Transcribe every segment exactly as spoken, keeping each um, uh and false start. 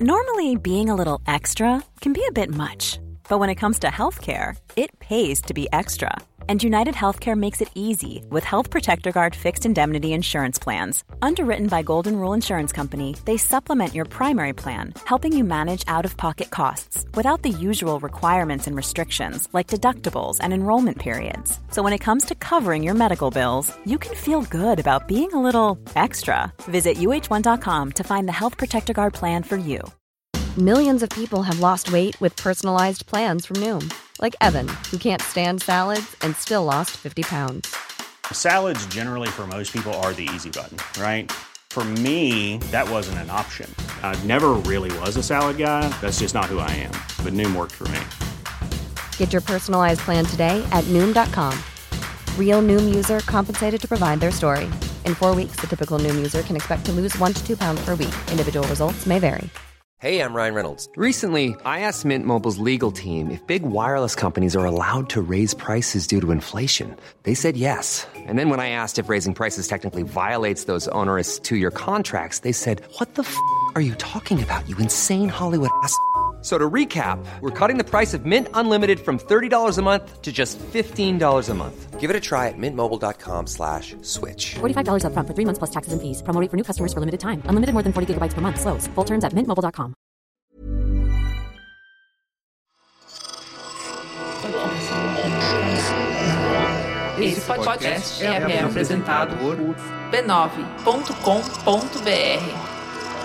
Normally, being a little extra can be a bit much. But when it comes to healthcare, it pays to be extra. And United Healthcare makes it easy with Health Protector Guard fixed indemnity insurance plans. Underwritten by Golden Rule Insurance Company, they supplement your primary plan, helping you manage out-of-pocket costs without the usual requirements and restrictions like deductibles and enrollment periods. So when it comes to covering your medical bills, you can feel good about being a little extra. Visit U H one dot com to find the Health Protector Guard plan for you. Millions of people have lost weight with personalized plans from Noom. Like Evan, who can't stand salads and still lost fifty pounds. Salads generally for most people are the easy button, right? For me, that wasn't an option. I never really was a salad guy. That's just not who I am. But Noom worked for me. Get your personalized plan today at Noom dot com. Real Noom user compensated to provide their story. In four weeks, the typical Noom user can expect to lose one to two pounds per week. Individual results may vary. Hey, I'm Ryan Reynolds. Recently, I asked Mint Mobile's legal team if big wireless companies are allowed to raise prices due to inflation. They said yes. And then when I asked if raising prices technically violates those onerous two-year contracts, they said, what the f*** are you talking about, you insane Hollywood ass f- So to recap, we're cutting the price of Mint Unlimited from thirty dollars a month to just fifteen dollars a month. Give it a try at mintmobile.com slash switch. forty-five dollars up front for three months plus taxes and fees. Promo rate for new customers for limited time. Unlimited more than forty gigabytes per month. Slows full terms at mint mobile dot com. Esse podcast é apresentado por b nove ponto com ponto b r.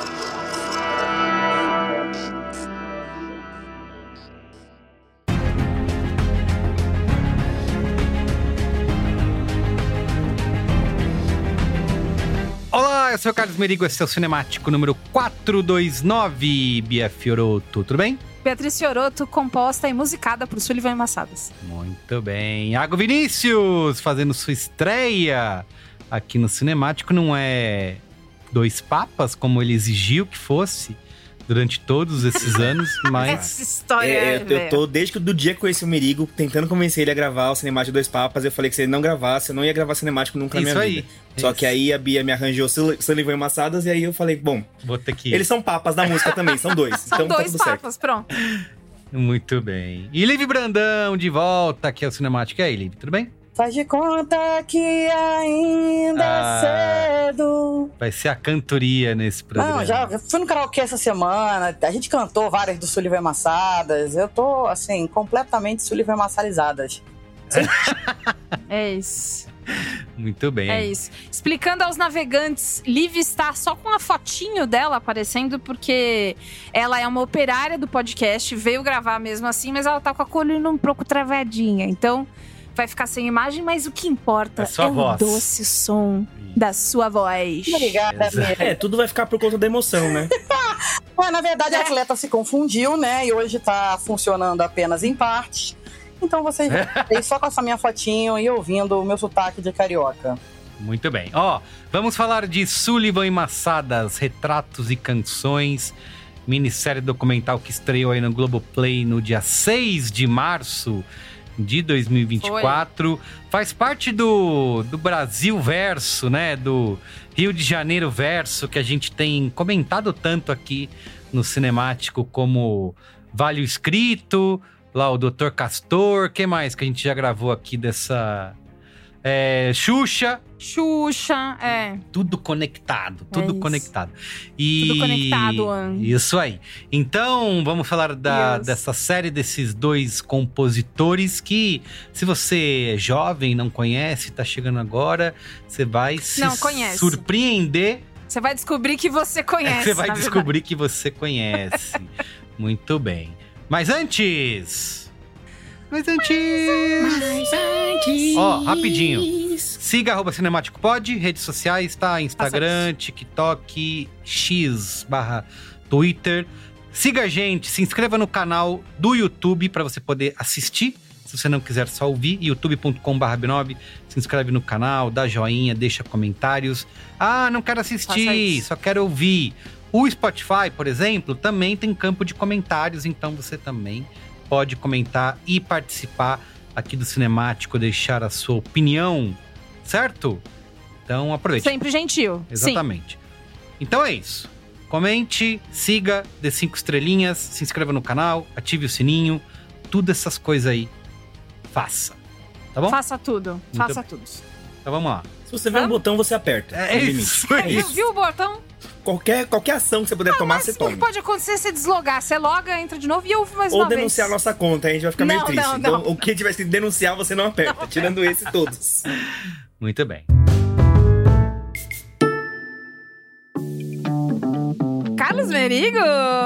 Olá, eu sou o Carlos Merigo, esse é o Cinemático número quatrocentos e vinte e nove. Bia Fiorotto, tudo bem? Beatriz Fiorotto, composta e musicada por Sullivan e Massadas. Muito bem. Iago Vinícius, fazendo sua estreia aqui no Cinemático. Não é Dois Papas, como ele exigiu que fosse durante todos esses anos, mas... Essa história é, é, eu, eu tô, desde que do dia que conheci o Merigo, tentando convencer ele a gravar o Cinemático Dois Papas. Eu falei que se ele não gravasse, eu não ia gravar Cinemático nunca na minha Isso vida. aí. Só Isso. que aí a Bia me arranjou Sullivan e Massadas, e aí eu falei, bom, Vou ter que... eles são papas da música também, são dois. São então dois tá tudo papas, certo. pronto. Muito bem. E Liv Brandão, de volta aqui ao Cinemático. E aí, Liv, tudo bem? Faz de conta que ainda Ah. é cedo. Vai ser a cantoria nesse programa. Não, já fui no karaokê essa semana. A gente cantou várias do Sullivan e Massadas. Eu tô, assim, completamente Sullivan e Massalizadas. É isso. Muito bem. É isso. Explicando aos navegantes, Liv está só com a fotinho dela aparecendo, porque ela é uma operária do podcast, veio gravar mesmo assim, mas ela tá com a coluna um pouco travadinha. Então, vai ficar sem imagem, mas o que importa É sua é voz. o doce som da sua voz. Obrigada, amiga. É, tudo vai ficar por conta da emoção, né? Mas, na verdade, a atleta se confundiu, né? E hoje tá funcionando apenas em partes. Então vocês vão ver só com essa minha fotinho e ouvindo o meu sotaque de carioca. Muito bem. Ó, vamos falar de Sullivan e Massadas, Retratos e Canções, minissérie documental que estreou aí no Globoplay no dia seis de março de dois mil e vinte e quatro. Foi. Faz parte do, do Brasil Verso, né? Do Rio de Janeiro Verso, que a gente tem comentado tanto aqui no Cinemático, como Vale o Escrito, lá o doutor Castor, o que mais que a gente já gravou aqui dessa... É, Xuxa. Xuxa, é. Tudo conectado, tudo É conectado. E... Tudo conectado, Anne. Isso aí. Então, vamos falar da, dessa série desses dois compositores que, se você é jovem, não conhece, tá chegando agora, você vai se Não, conhece. surpreender. Você vai descobrir que você conhece. Você vai na descobrir que você conhece. Muito bem. Mas antes... Mas antes... Mas antes... Ó, rapidinho. Siga arroba Cinemático Pod, redes sociais, tá? Instagram, TikTok, X barra Twitter. Siga a gente, se inscreva no canal do YouTube pra você poder assistir. Se você não quiser só ouvir, youtube ponto com barra b nove. Se inscreve no canal, dá joinha, deixa comentários. Ah, não quero assistir, só quero ouvir. O Spotify, por exemplo, também tem campo de comentários, então você também pode comentar e participar aqui do Cinemático, deixar a sua opinião, certo? Então aproveite. Sempre gentil. Exatamente. Sim. Então é isso. Comente, siga, dê cinco estrelinhas, se inscreva no canal, ative o sininho, tudo essas coisas aí. Faça. Tá bom? Faça tudo. Muito Faça bem. tudo. Então vamos lá. Se você vê um botão, você aperta. É isso, é Viu, isso. viu o botão? Qualquer, qualquer ação que você puder Não, tomar, mas você o toma. que pode acontecer é você deslogar. Você loga, entra de novo e ouve mais Ou uma denunciar a vez. nossa conta, aí a gente vai ficar meio Não, triste. não, Então, não. o que tiver escrito denunciar, você não aperta. Não tirando esse todos. Muito bem. Carlos Merigo!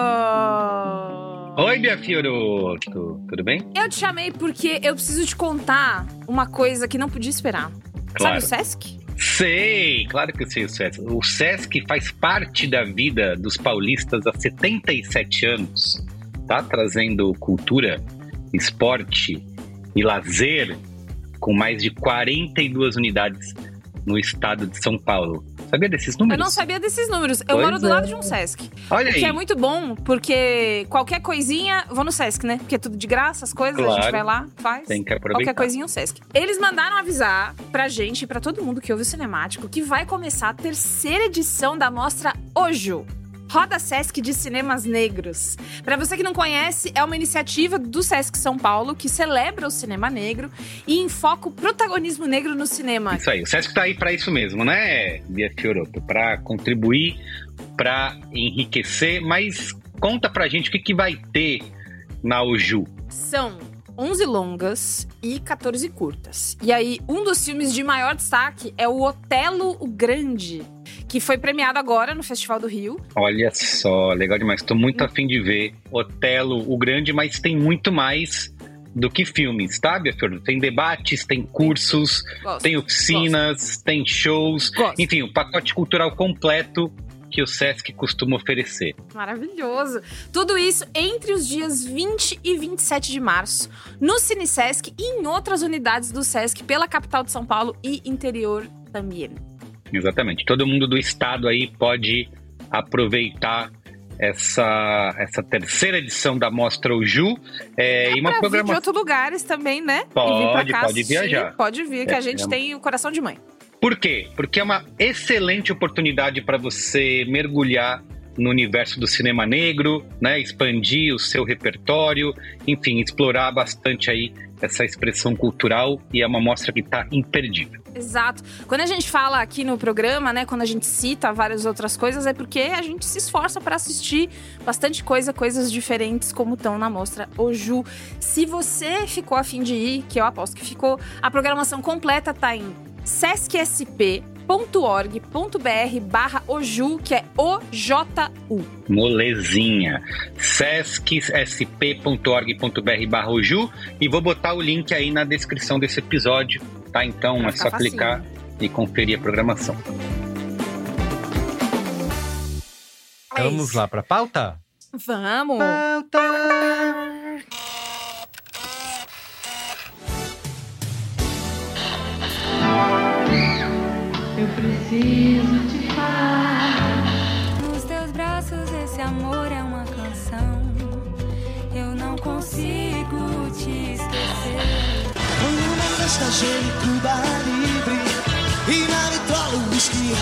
Oi, minha Fioroto. Tudo bem? Eu te chamei porque eu preciso te contar uma coisa que não podia esperar. Claro. Sabe o Sesc? Sei, claro que eu sei o Sesc. O Sesc faz parte da vida dos paulistas há setenta e sete anos. Tá trazendo cultura, esporte e lazer com mais de quarenta e duas unidades no estado de São Paulo. Sabia desses números? Eu não sabia desses números. Eu Pois moro do é. lado de um Sesc. Olha O aí. que é muito bom, porque qualquer coisinha, vou no Sesc, né? Porque é tudo de graça, as coisas, a Claro. gente vai lá, faz. Tem que aproveitar. Qualquer coisinha, o Sesc. Eles mandaram avisar pra gente, pra todo mundo que ouve o Cinemático, que vai começar a terceira edição da mostra Oju. Roda Sesc de Cinemas Negros. Pra você que não conhece, é uma iniciativa do Sesc São Paulo que celebra o cinema negro e enfoca o protagonismo negro no cinema. Isso aí, o Sesc tá aí pra isso mesmo, né, Bia Fioroto? Pra contribuir, pra enriquecer, mas conta pra gente o que, que vai ter na Oju. São onze longas e quatorze curtas. E aí, um dos filmes de maior destaque é o Otelo o Grande, que foi premiado agora no Festival do Rio. Olha só, legal demais. Tô muito afim de ver Otelo o Grande, mas tem muito mais do que filmes, tá, Bia Fioroto? Tem debates, tem cursos, Gosto. tem oficinas, tem shows. Gosto. Enfim, o pacote cultural completo que o Sesc costuma oferecer. Maravilhoso. Tudo isso entre os dias vinte e vinte e sete de março, no Cine Sesc e em outras unidades do Sesc pela capital de São Paulo e interior também. Exatamente. Todo mundo do estado aí pode aproveitar essa, essa terceira edição da Mostra Oju. É, e uma pra vir de programação. outros lugares também, né? Pode, e vir pra cá pode assistir. viajar. Pode vir, que É, a gente é. tem o coração de mãe. Por quê? Porque é uma excelente oportunidade para você mergulhar no universo do cinema negro, né? Expandir o seu repertório, enfim, explorar bastante aí essa expressão cultural, e é uma mostra que está imperdível. Exato. Quando a gente fala aqui no programa, né, quando a gente cita várias outras coisas, é porque a gente se esforça para assistir bastante coisa, coisas diferentes como estão na mostra Oju. Se você ficou a fim de ir, que eu aposto que ficou, a programação completa tá em sescsp ponto org ponto br barra Oju, que é O J U. Molezinha. sescsp ponto org ponto br barra Oju, e vou botar o link aí na descrição desse episódio, tá? Então Vai é só ficar facinho. clicar e conferir a programação. É Vamos isso. lá pra pauta? Vamos! Eu preciso te falar. Nos teus braços esse amor é uma canção. Eu não consigo te esquecer. Foi uma festa cheia em Cuba Livre e na vitrola o whisky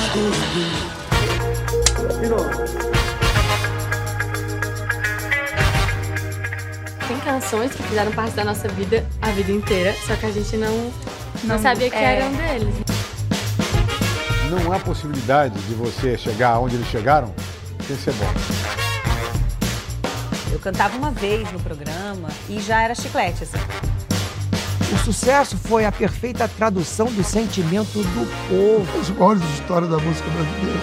Tem canções que fizeram parte da nossa vida a vida inteira, só que a gente não, não, Não, sabia que é. eram deles. Não há possibilidade de você chegar onde eles chegaram sem ser bom. Eu cantava uma vez no programa e já era chiclete, assim. O sucesso foi a perfeita tradução do sentimento do povo. Os maiores da história da música brasileira.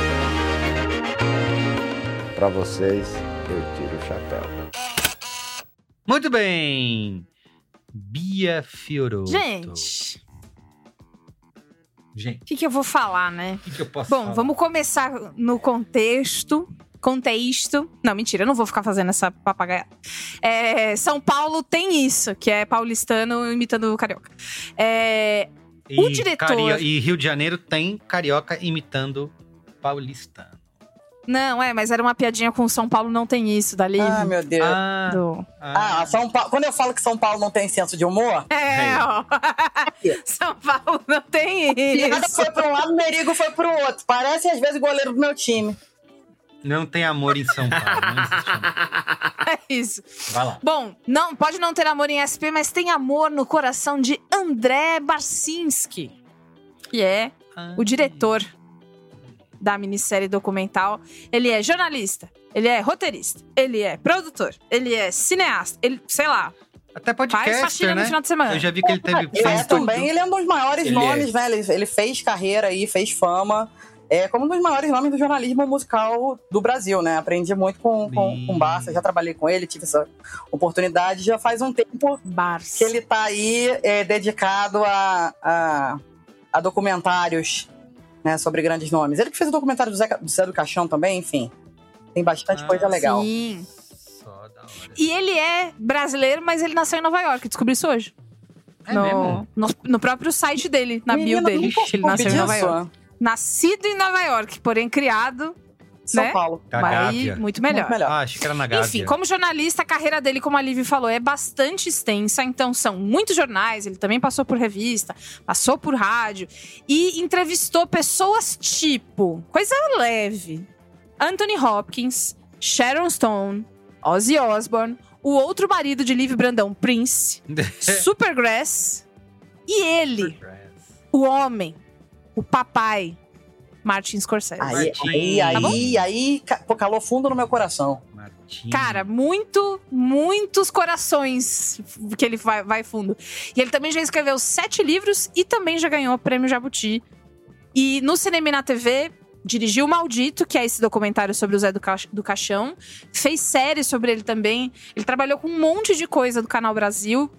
Para vocês, eu tiro o chapéu. Muito bem. Bia Fioroto. Gente, Gente, o que, que eu vou falar, né? o que, que eu posso Bom, falar? vamos começar no contexto. Contexto. Não, mentira, eu não vou ficar fazendo essa papagaia. É, São Paulo tem isso, que é paulistano imitando o carioca. É, E, o diretor- Cario- e Rio de Janeiro tem carioca imitando paulistano. Não, é, mas era uma piadinha com São Paulo, não tem isso, dali. Ah, meu Deus. Ah, Do... Ah, São Paulo. Quando eu falo que São Paulo não tem senso de humor, É, ó. São Paulo não tem piada isso. foi para um lado, o Merigo foi pro outro. Parece às vezes o goleiro do meu time. Não tem amor em São Paulo. Não existe amor. É isso. Vai lá. Bom, não, pode não ter amor em S P, mas tem amor no coração de André Barcinski, que é ah. o diretor da minissérie documental. Ele é jornalista, ele é roteirista, ele é produtor, ele é cineasta, ele, sei lá. Até podcaster, faz faxina né? no final de semana. Eu já vi que ele teve... Ele é também, ele é um dos maiores Ele nomes, é. né? Ele, ele fez carreira aí, fez fama. É como um dos maiores nomes do jornalismo musical do Brasil, né? Aprendi muito com, com, com o Barça, já trabalhei com ele, tive essa oportunidade. Já faz um tempo Barça. que ele tá aí é, dedicado a, a, a documentários, né, sobre grandes nomes. Ele que fez o documentário do Zé, do Zé do Caixão também, enfim. Tem bastante ah, coisa legal. Sim. E ele é brasileiro, mas ele nasceu em Nova York. Descobri isso hoje. É no, mesmo? No, no próprio site dele, na Menina, bio dele. Ele nasceu em Nova disso. York. Nascido em Nova York, porém criado... São né? Paulo. Da Mas Gávea. muito melhor. Muito melhor. Ah, achei que era na Gávea. Enfim, como jornalista, a carreira dele, como a Livi falou, é bastante extensa. Então, são muitos jornais. Ele também passou por revista, passou por rádio. E entrevistou pessoas tipo... Coisa leve. Anthony Hopkins, Sharon Stone, Ozzy Osbourne, o outro marido de Livi Brandão, Prince, Supergrass. E ele, o homem, o papai, Martin Scorsese. Aí, Martin. aí, aí, Tá bom? aí, aí, ca- pô, calou fundo no meu coração. Martim. Cara, muito, muitos corações que ele vai, vai fundo. E ele também já escreveu sete livros e também já ganhou o Prêmio Jabuti. E no Cinema e na T V, dirigiu O Maldito, que é esse documentário sobre o Zé do, Ca... do Caixão. Fez série sobre ele também. Ele trabalhou com um monte de coisa do Canal Brasil.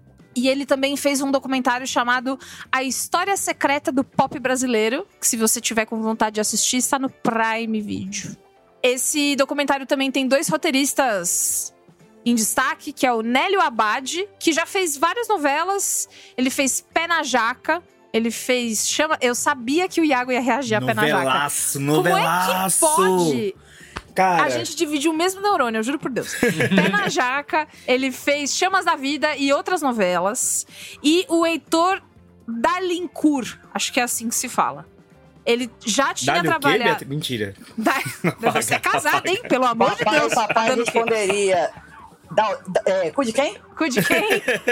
E ele também fez um documentário chamado A História Secreta do Pop Brasileiro, que se você tiver com vontade de assistir, está no Prime Video. Esse documentário também tem dois roteiristas em destaque, que é o Nélio Abad, que já fez várias novelas. Ele fez Pé na Jaca, ele fez... chama. Eu sabia que o Iago ia reagir a Pé na Jaca. Novelaço, novelaço. Como é que pode... Cara. A gente dividiu o mesmo neurônio, eu juro por Deus. Pé na Jaca, ele fez Chamas da Vida e outras novelas. E o Heitor Dalincourt, acho que é assim que se fala. Ele já tinha Dá-lhe o quê, trabalhado... Beto? Mentira. Da... Você é casado, hein? Pelo amor de Papai, Deus. papai Dando o quê? responderia... Da, da, é, cu de quem? Cu de quem?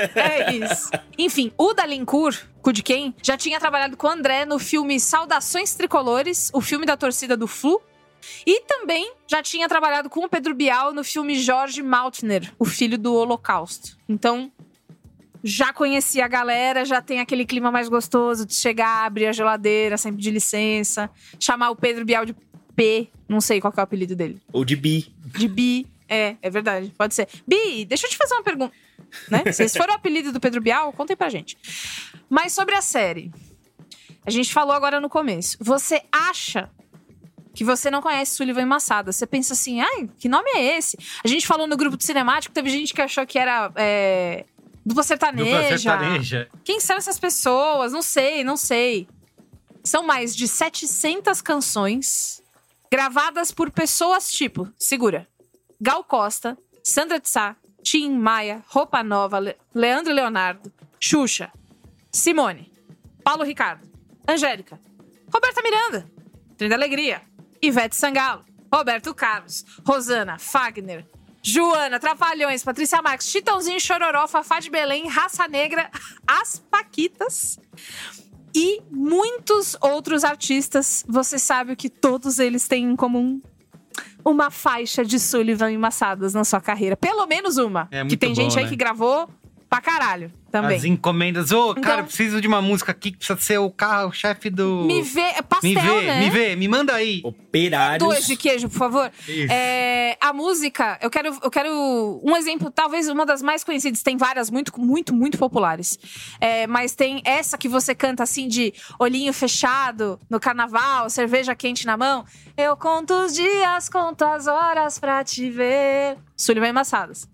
É isso. Enfim, o Dalincourt, cu de quem, já tinha trabalhado com o André no filme Saudações Tricolores, o filme da torcida do Flu. E também já tinha trabalhado com o Pedro Bial no filme Jorge Maltner, o filho do Holocausto. Então, já conhecia a galera, já tem aquele clima mais gostoso de chegar, abrir a geladeira, sempre de licença. Chamar o Pedro Bial de P, não sei qual que é o apelido dele. Ou de Bi. De Bi, é, é verdade, pode ser. Bi, deixa eu te fazer uma pergunta, né? Se esse for o apelido do Pedro Bial, contem pra gente. Mas sobre a série, a gente falou agora no começo. Você acha que você não conhece Sullivan e Massada? Você pensa assim, ai, que nome é esse? A gente falou no grupo do Cinemático, teve gente que achou que era é, dupla sertaneja. Dupla sertaneja. Quem são essas pessoas? Não sei, não sei. São mais de setecentas canções gravadas por pessoas tipo, segura, Gal Costa, Sandra de Sá, Tim Maia, Roupa Nova, Le- Leandro Leonardo, Xuxa, Simone, Paulo Ricardo, Angélica, Roberta Miranda, Trem da Alegria, Ivete Sangalo, Roberto Carlos, Rosana, Fagner, Joana, Trapalhões, Patrícia Marques, Chitãozinho, Chororó, Fafá de Belém, Raça Negra, As Paquitas e muitos outros artistas. Você sabe o que todos eles têm em comum? Uma faixa de Sullivan e Massadas na sua carreira. Pelo menos uma. É muito que tem bom, gente aí né? que gravou pra caralho também. As encomendas. Ô, Então- cara, preciso de uma música aqui que precisa ser o carro-chefe do... Me vê, é pastel, me vê, né? me vê, me manda aí. Operários. Dois de queijo, por favor. Isso. É, a música, eu quero, eu quero um exemplo, talvez uma das mais conhecidas. Tem várias muito, muito, muito populares. É, mas tem essa que você canta assim de olhinho fechado no carnaval, cerveja quente na mão. Eu conto os dias, conto as horas pra te ver. Sullivan e Massadas.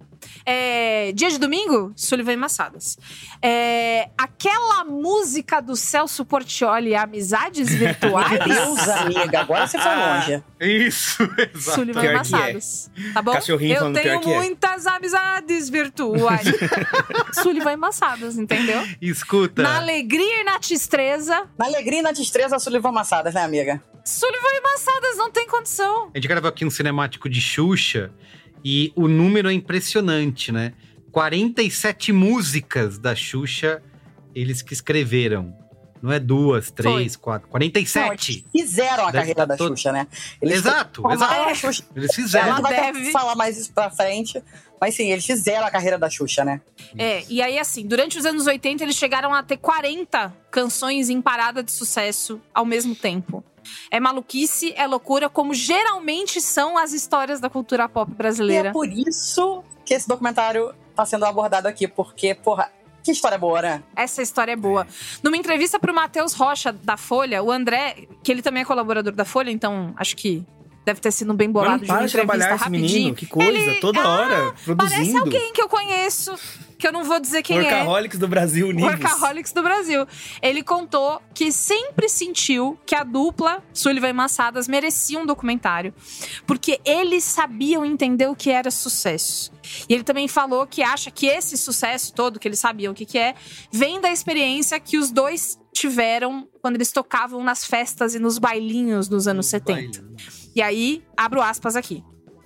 É, dia de domingo, Sullivan e Massadas. É, aquela música do Celso Portiolli, Amizades Virtuais. Meu Deus, amiga, agora você foi longe. Isso, exato. Sullivan e Massadas. É. Tá bom? Cachorrinho Eu falando tenho pior que muitas amizades virtuais. Sullivan e Massadas, entendeu? Escuta. Na alegria e na tristeza. Na alegria e na destreza, Sullivan Massadas, né, amiga? Sullivan e Massadas, não tem condição. A gente gravou aqui um cinemático de Xuxa e o número é impressionante, né? quarenta e sete músicas da Xuxa, eles que escreveram. Não é duas, três, Foi. quatro. quarenta e sete. Não, eles fizeram a Deve carreira tá da todo- Xuxa, né? Eles Exato, formaram exato. a Xuxa. Eles fizeram. A gente vai Ela deve- falar mais isso pra frente. Mas sim, eles fizeram a carreira da Xuxa, né? É, e aí assim, durante os anos oitenta, eles chegaram a ter quarenta canções em parada de sucesso ao mesmo tempo. É maluquice, é loucura, como geralmente são as histórias da cultura pop E brasileira. é por isso que esse documentário tá sendo abordado aqui. Porque, porra, que história boa, né? Essa história é boa. Numa entrevista pro Matheus Rocha, da Folha, o André, que ele também é colaborador da Folha, então acho que deve ter sido bem bolado Mas não de uma para de entrevista trabalhar esse rapidinho. menino, que coisa, Ele- toda Ah, hora, produzindo. Parece alguém que eu conheço, que eu não vou dizer quem é. Workaholics do Brasil Unidos. Workaholics do Brasil. Ele contou que sempre sentiu que a dupla, Sullivan e Massadas, merecia um documentário. Porque eles sabiam entender o que era sucesso. E ele também falou que acha que esse sucesso todo, que eles sabiam o que, que é, vem da experiência que os dois tiveram quando eles tocavam nas festas e nos bailinhos dos anos setenta. E aí, abro aspas aqui.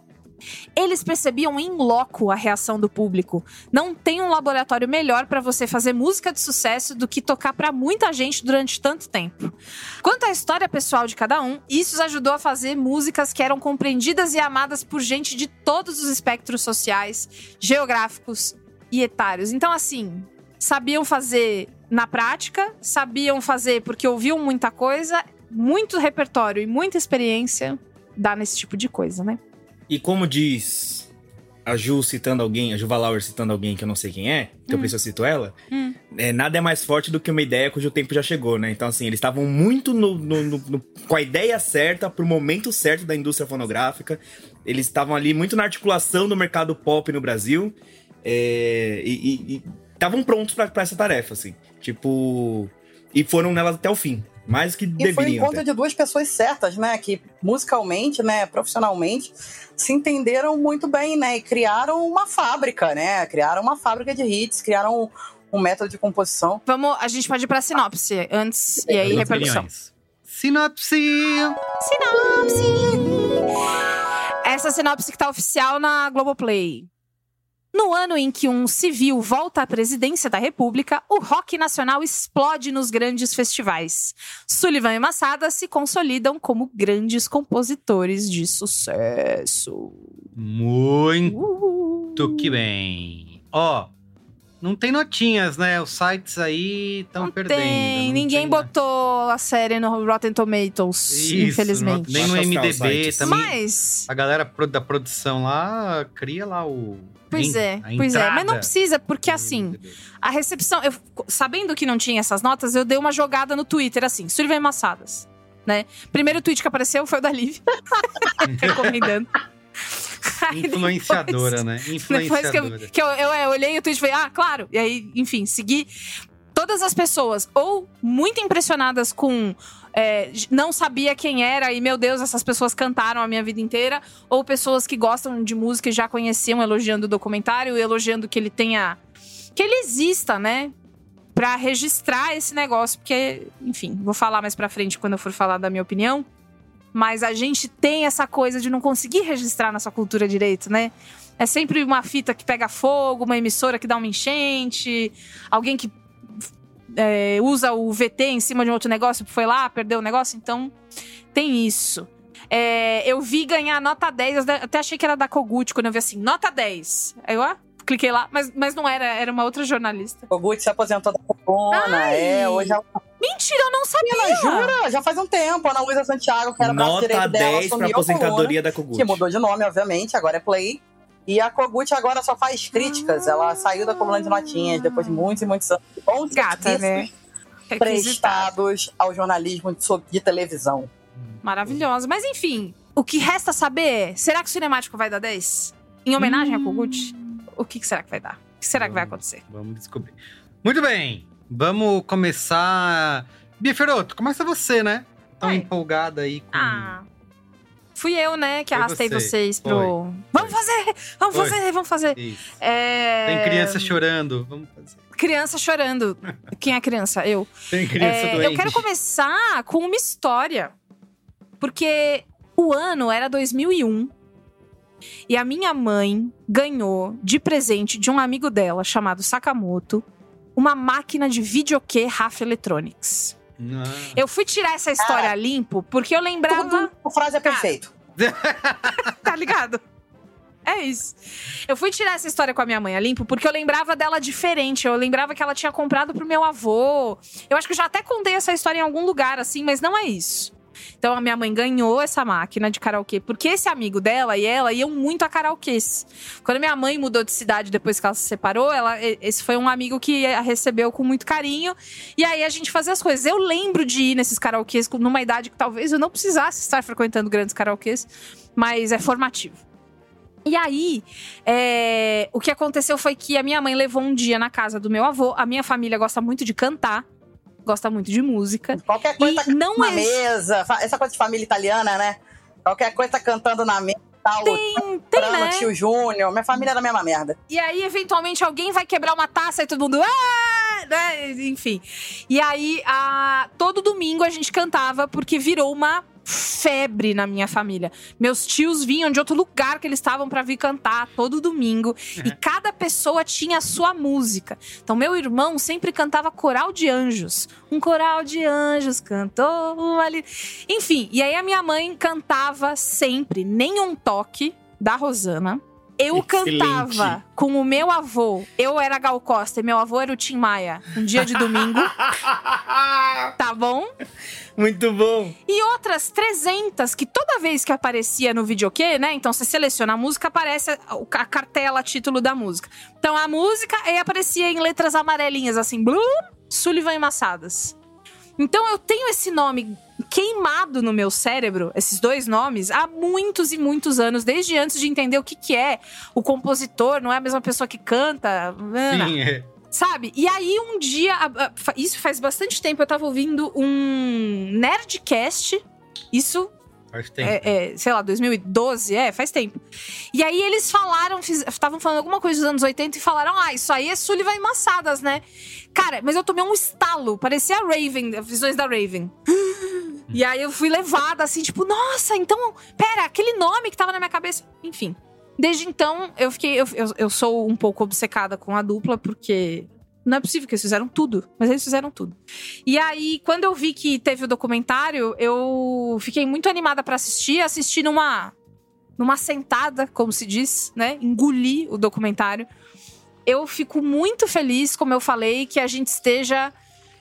Eles percebiam em loco a reação do público. Não tem um laboratório melhor para você fazer música de sucesso do que tocar para muita gente durante tanto tempo. Quanto à história pessoal de cada um, isso os ajudou a fazer músicas que eram compreendidas e amadas por gente de todos os espectros sociais, geográficos e etários. Então, assim, sabiam fazer na prática, sabiam fazer porque ouviam muita coisa, muito repertório e muita experiência dá nesse tipo de coisa, né? E como diz a Ju citando alguém, a Ju Valauer citando alguém que eu não sei quem é, então Hum. por isso eu cito ela, Hum. é, nada é mais forte do que uma ideia cujo tempo já chegou, né? Então, assim, eles estavam muito no, no- no- no- com a ideia certa, pro momento certo da indústria fonográfica. Eles estavam ali muito na articulação do mercado pop no Brasil. é, e estavam prontos pra, pra essa tarefa, assim. Tipo... E foram nelas até o fim. Mais do que E foi o deveriam. encontro até. de duas pessoas certas, né? Que musicalmente, né, profissionalmente, se entenderam muito bem, né? E criaram uma fábrica, né? Criaram uma fábrica de hits, criaram um, um método de composição. Vamos, a gente pode ir pra sinopse antes, e aí As repercussão. opiniões. Sinopse! Sinopse! Essa sinopse que tá oficial na Globoplay. No ano em que um civil volta à presidência da República, o rock nacional explode nos grandes festivais. Sullivan e Massadas se consolidam como grandes compositores de sucesso. Muito que bem. Ó, não tem notinhas, né? Os sites aí estão perdendo. Tem, não ninguém tem- botou a série no Rotten Tomatoes, Isso, infelizmente. não- nem no Basta M D buscar os B sites. também. Mas, A galera pro- da produção lá cria lá o. pois é, a pois é. Mas não entrada. precisa, porque assim, a recepção... Eu, sabendo que não tinha essas notas, eu dei uma jogada no Twitter, assim, Sullivan e Massadas, né? Primeiro tweet que apareceu foi o da Liv, recomendando. Aí Influenciadora, né? Depois que, eu, Influenciadora. que eu, eu, eu olhei o tweet e falei, ah, claro. E aí, enfim, segui. Todas as pessoas, ou muito impressionadas com... é, não sabia quem era e, meu Deus, essas pessoas cantaram a minha vida inteira. Ou pessoas que gostam de música e já conheciam, elogiando o documentário. Elogiando que ele tenha... Que ele exista, né? Pra registrar esse negócio. Porque, enfim, vou falar mais pra frente quando eu for falar da minha opinião. Mas a gente tem essa coisa de não conseguir registrar nossa cultura direito, né? É sempre uma fita que pega fogo, uma emissora que dá uma enchente, alguém que é, usa o V T em cima de um outro negócio, foi lá, perdeu o negócio. Então, tem isso. É, eu vi ganhar nota dez, eu até achei que era da Kogut, quando eu vi assim, nota dez. Aí eu, ah, cliquei lá, mas, mas não era, era uma outra jornalista. Kogut se aposentou da Corona, Ai. é, hoje ela... Mentira, eu não sabia! Ela jura? Já faz um tempo. A Ana Luísa Santiago, que era braço Nota direito dela, dez pra assumiu a aposentadoria Corona, da Kogut. que mudou de nome, obviamente, agora é Play. E a Kogut agora só faz críticas. Ela saiu da coluna de notinhas depois de muitos e muitos anos. Bons Gata, né? serviços prestados ao jornalismo de, de televisão. Maravilhosa. Mas enfim, o que resta saber é, será que o Cinemático vai dar dez? Em homenagem a Kogut? o que, que será que vai dar? O que será que vai acontecer? Vamos descobrir. Muito bem, vamos começar... Bia Feroto, começa você, né? Tão Oi. empolgada aí com... Ah, fui eu, né, que Foi arrastei você. vocês pro... Foi. Vamos fazer! Vamos Foi. fazer, vamos fazer! Isso. É... Tem criança chorando, vamos fazer. Criança chorando. Quem é criança? Eu. Tem criança É, doente. eu quero começar com uma história. Porque o ano era dois mil e um. E a minha mãe ganhou de presente de um amigo dela, chamado Sakamoto, uma máquina de videokê R A F Electronics. Ah. Eu fui tirar essa história Ah. limpo porque eu lembrava... Tudo, a frase é perfeito. Tá ligado? É isso. Eu fui tirar essa história com a minha mãe a limpo porque eu lembrava dela diferente. Eu lembrava que ela tinha comprado pro meu avô. Eu acho que eu já até contei essa história em algum lugar, assim, mas não é isso. Então a minha mãe ganhou essa máquina de karaokê porque esse amigo dela e ela iam muito a karaokês. Quando minha mãe mudou de cidade depois que ela se separou, ela, esse foi um amigo que a recebeu com muito carinho. E aí a gente fazia as coisas. Eu lembro de ir nesses karaokês numa idade que talvez eu não precisasse estar frequentando grandes karaokês, mas é formativo. E aí, é, o que aconteceu foi que a minha mãe levou um dia na casa do meu avô. A minha família gosta muito de cantar, gosta muito de música. Qualquer coisa e não na é... mesa, essa coisa de família italiana, né? Qualquer coisa tá cantando na mesa. Tal, Tem, tem, né? Tio Júnior, minha família é da mesma merda. E aí, eventualmente, alguém vai quebrar uma taça e todo mundo... Ah! Né? Enfim. E aí, a... todo domingo a gente cantava porque virou uma febre na minha família. Meus tios vinham de outro lugar que eles estavam pra vir cantar todo domingo. É. E cada pessoa tinha a sua música. Então, meu irmão sempre cantava coral de anjos. Um coral de anjos cantou ali. Enfim, e aí a minha mãe cantava sempre Nenhum Toque, da Rosana. Eu Excelente. Cantava com o meu avô. Eu era Gal Costa e meu avô era o Tim Maia. Um dia de domingo. Tá bom? Muito bom. E outras trezentas que toda vez que aparecia no videokê, né? Então você seleciona a música, aparece a, a cartela, título da música. Então a música, aí aparecia em letras amarelinhas, assim, Blum, Sullivan e Massadas. Então eu tenho esse nome queimado no meu cérebro, esses dois nomes, há muitos e muitos anos, desde antes de entender o que, que é o compositor, não é a mesma pessoa que canta. Sim, é. Sabe? E aí, um dia, isso faz bastante tempo, eu tava ouvindo um Nerdcast, isso... Faz tempo. É, é, sei lá, dois mil e doze, é, faz tempo. E aí eles falaram, estavam falando alguma coisa dos anos oitenta e falaram, ah, isso aí é Sullivan e Massadas, né? Cara, mas eu tomei um estalo, parecia a Raven, Visões da Raven. E aí eu fui levada, assim, tipo, nossa, então, pera, aquele nome que tava na minha cabeça. Enfim, desde então, eu fiquei, eu, eu, eu sou um pouco obcecada com a dupla, porque... Não é possível que eles fizeram tudo, mas eles fizeram tudo. E aí, quando eu vi que teve o documentário, eu fiquei muito animada pra assistir. Assisti numa, numa sentada, como se diz, né? Engoli o documentário. Eu fico muito feliz, como eu falei, que a gente esteja...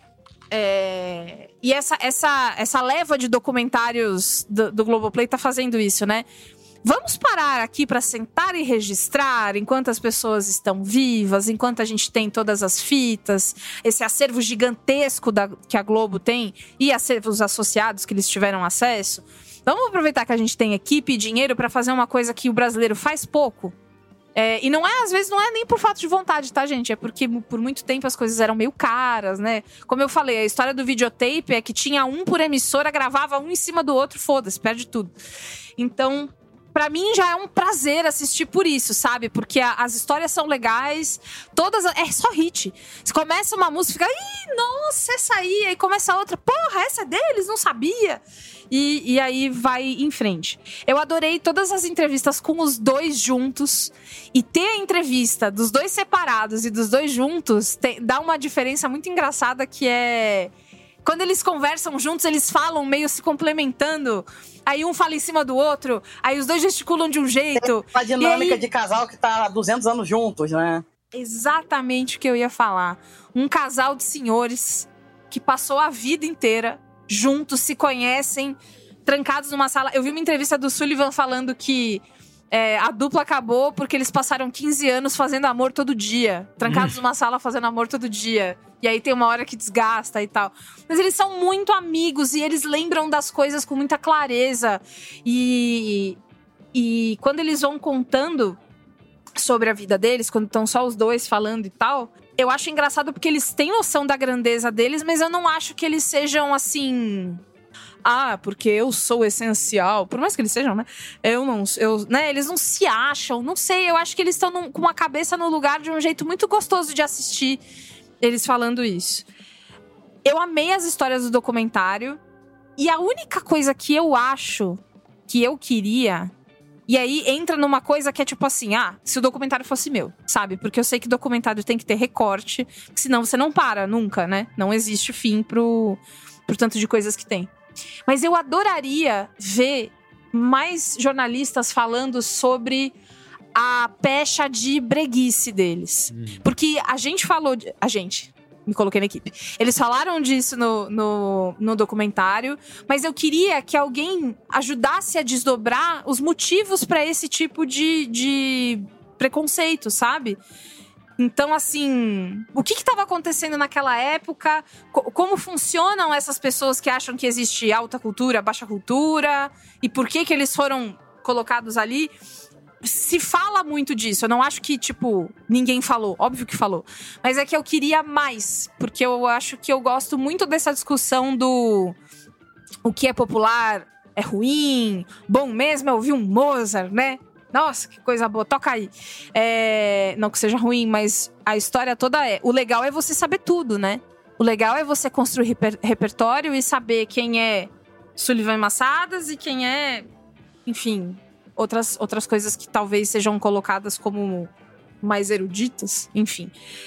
É... E essa, essa, essa leva de documentários do, do Globoplay tá fazendo isso, né? Vamos parar aqui para sentar e registrar enquanto as pessoas estão vivas, enquanto a gente tem todas as fitas, esse acervo gigantesco da, que a Globo tem e acervos associados que eles tiveram acesso. Vamos aproveitar que a gente tem equipe e dinheiro para fazer uma coisa que o brasileiro faz pouco. É, e não é, às vezes, não é nem por falta de vontade, tá, gente? É porque por muito tempo as coisas eram meio caras, né? Como eu falei, a história do videotape é que tinha um por emissora, gravava um em cima do outro, foda-se, perde tudo. Então... Pra mim já é um prazer assistir por isso, sabe? Porque a, as histórias são legais, todas... É só hit. Você começa uma música, fica... Ih, nossa, essa aí. Aí começa outra. Porra, essa é deles? Não sabia. E, e aí vai em frente. Eu adorei todas as entrevistas com os dois juntos. E ter a entrevista dos dois separados e dos dois juntos tem, dá uma diferença muito engraçada que é... Quando eles conversam juntos, eles falam meio se complementando. Aí um fala em cima do outro. Aí os dois gesticulam de um jeito. Uma dinâmica aí... de casal que tá há duzentos anos juntos, né? Exatamente o que eu ia falar. Um casal de senhores que passou a vida inteira juntos, se conhecem, trancados numa sala. Eu vi uma entrevista do Sullivan falando que é, a dupla acabou porque eles passaram quinze anos fazendo amor todo dia. Trancados numa sala fazendo amor todo dia. E aí tem uma hora que desgasta e tal. Mas eles são muito amigos e eles lembram das coisas com muita clareza. E, e quando eles vão contando sobre a vida deles, quando estão só os dois falando e tal, eu acho engraçado porque eles têm noção da grandeza deles, mas eu não acho que eles sejam assim... Ah, porque eu sou essencial. Por mais que eles sejam, né? Eu não... Eu, né? Eles não se acham, não sei. Eu acho que eles estão com a cabeça no lugar de um jeito muito gostoso de assistir eles falando isso. Eu amei as histórias do documentário. E a única coisa que eu acho que eu queria... E aí entra numa coisa que é tipo assim, ah, se o documentário fosse meu, sabe? Porque eu sei que documentário tem que ter recorte, senão você não para nunca, né? Não existe fim pro, pro tanto de coisas que tem. Mas eu adoraria ver mais jornalistas falando sobre a pecha de breguice deles. Hum. Porque a gente falou... De, a gente... Me coloquei na equipe. Eles falaram disso no, no, no documentário, mas eu queria que alguém ajudasse a desdobrar os motivos para esse tipo de, de preconceito, sabe? Então, assim, o que estava acontecendo naquela época? Co- como funcionam essas pessoas que acham que existe alta cultura, baixa cultura? E por que que eles foram colocados ali? Se fala muito disso. Eu não acho que, tipo, ninguém falou. Óbvio que falou. Mas é que eu queria mais. Porque eu acho que eu gosto muito dessa discussão do... O que é popular é ruim. Bom mesmo é ouvir um Mozart, né? Nossa, que coisa boa. Toca aí. É... Não que seja ruim, mas a história toda é... O legal é você saber tudo, né? O legal é você construir reper- repertório e saber quem é Sullivan e Massadas e quem é... Enfim... Outras, outras coisas que talvez sejam colocadas como mais eruditas, enfim.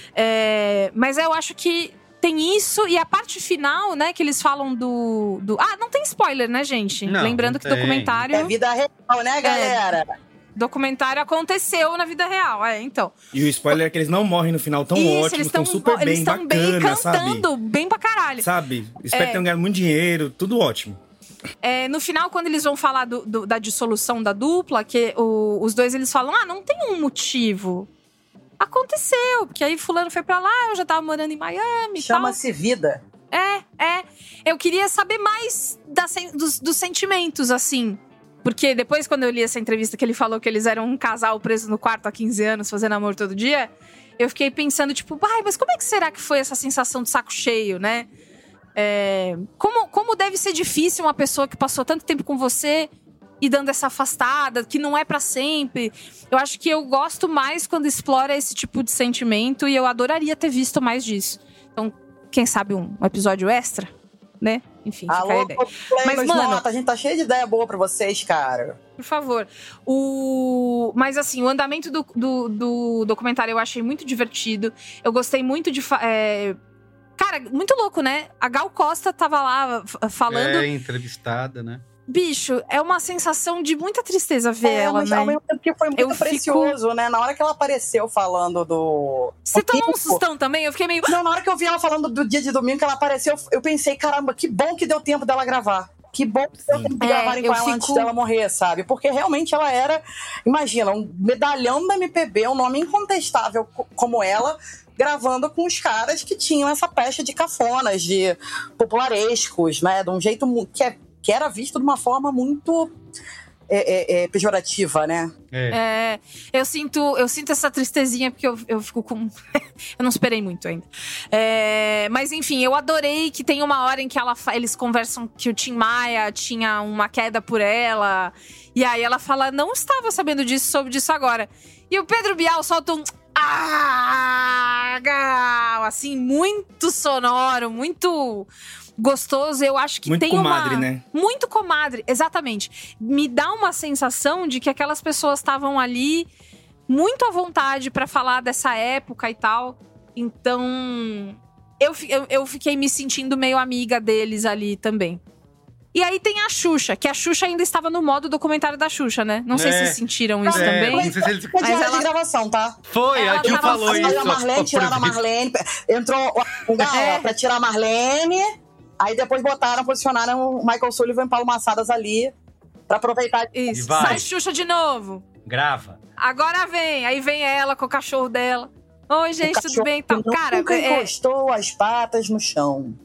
É, mas eu acho que tem isso, e a parte final, né, que eles falam do... do... Ah, não tem spoiler, né, gente? Não, Lembrando não que tem. documentário... É vida real, né, galera? É, documentário aconteceu na vida real, é, então. E o spoiler é que eles não morrem no final tão Isso, ótimo, eles estão super eles bem, tão bacana, bem cantando, sabe? bem pra caralho. Sabe? Espero É. que tenham ganhado muito dinheiro, tudo ótimo. É, no final, quando eles vão falar do, do, da dissolução da dupla, que o, os dois eles falam, ah, não tem um motivo. Aconteceu, porque aí fulano foi pra lá, eu já tava morando em Miami. Chama-se vida. É, é. Eu queria saber mais da, dos, dos sentimentos, assim. Porque depois, quando eu li essa entrevista que ele falou que eles eram um casal preso no quarto há quinze anos, fazendo amor todo dia, eu fiquei pensando, tipo, ai, mas como é que será que foi essa sensação de saco cheio, né? É, como, como deve ser difícil uma pessoa que passou tanto tempo com você e dando essa afastada, que não é pra sempre. Eu acho que eu gosto mais quando explora esse tipo de sentimento e eu adoraria ter visto mais disso. Então, quem sabe um, um episódio extra, né? Enfim, Alô, fica a ideia. Mas, mano, nota, a gente tá cheio de ideia boa pra vocês, cara. Por favor. O... Mas, assim, o andamento do, do, do documentário eu achei muito divertido. Eu gostei muito de... Fa- é... Cara, muito louco, né? A Gal Costa tava lá falando... É, entrevistada, né? Bicho, é uma sensação de muita tristeza ver é, ela, mas né? ao mesmo tempo que foi muito eu precioso, fico... né? Na hora que ela apareceu falando do... Você do tomou um Kiko, sustão também? Eu fiquei meio... Não, na hora que eu vi ela falando do dia de domingo que ela apareceu, eu pensei, caramba, que bom que deu tempo dela gravar. Que bom que deu tempo de É, gravarem eu com ela fico- antes dela morrer, sabe? Porque realmente ela era, imagina, um medalhão da M P B, um nome incontestável co- como ela, gravando com os caras que tinham essa pecha de cafonas, de popularescos, né? De um jeito mu- que, é, que era visto de uma forma muito é, é, é, pejorativa, né? É, eu sinto, eu sinto essa tristezinha porque eu, eu fico com... eu não esperei muito ainda. É, mas enfim, eu adorei que tem uma hora em que ela, fa- eles conversam que o Tim Maia tinha uma queda por ela. E aí ela fala, não estava sabendo disso, soube disso agora. E o Pedro Bial solta um... Ah, Gal! Assim, muito sonoro, muito... gostoso, eu acho que Muito tem comadre, uma... né? Muito comadre, exatamente. Me dá uma sensação de que aquelas pessoas estavam ali muito à vontade pra falar dessa época e tal. Então, eu, fi- eu, eu fiquei me sentindo meio amiga deles ali também. E aí tem a Xuxa, que a Xuxa ainda estava no modo documentário da Xuxa, né? Não sei É. se vocês sentiram isso É, também. não sei se eles- Foi Mas diário ela- de gravação, tá? Foi, Ela a Gil tava- falou Saiu isso. a Marlene, tiraram a Marlene. Entrou o Gal É. pra tirar a Marlene. Aí depois botaram, posicionaram o Michael Sullivan e Paulo Massadas ali pra aproveitar. Isso. E vai. Sai Xuxa de novo. Grava. Agora vem. Aí vem ela com o cachorro dela. Oi, gente, O tudo cachorro bem? Então, que cara, nunca é, encostou as patas no chão.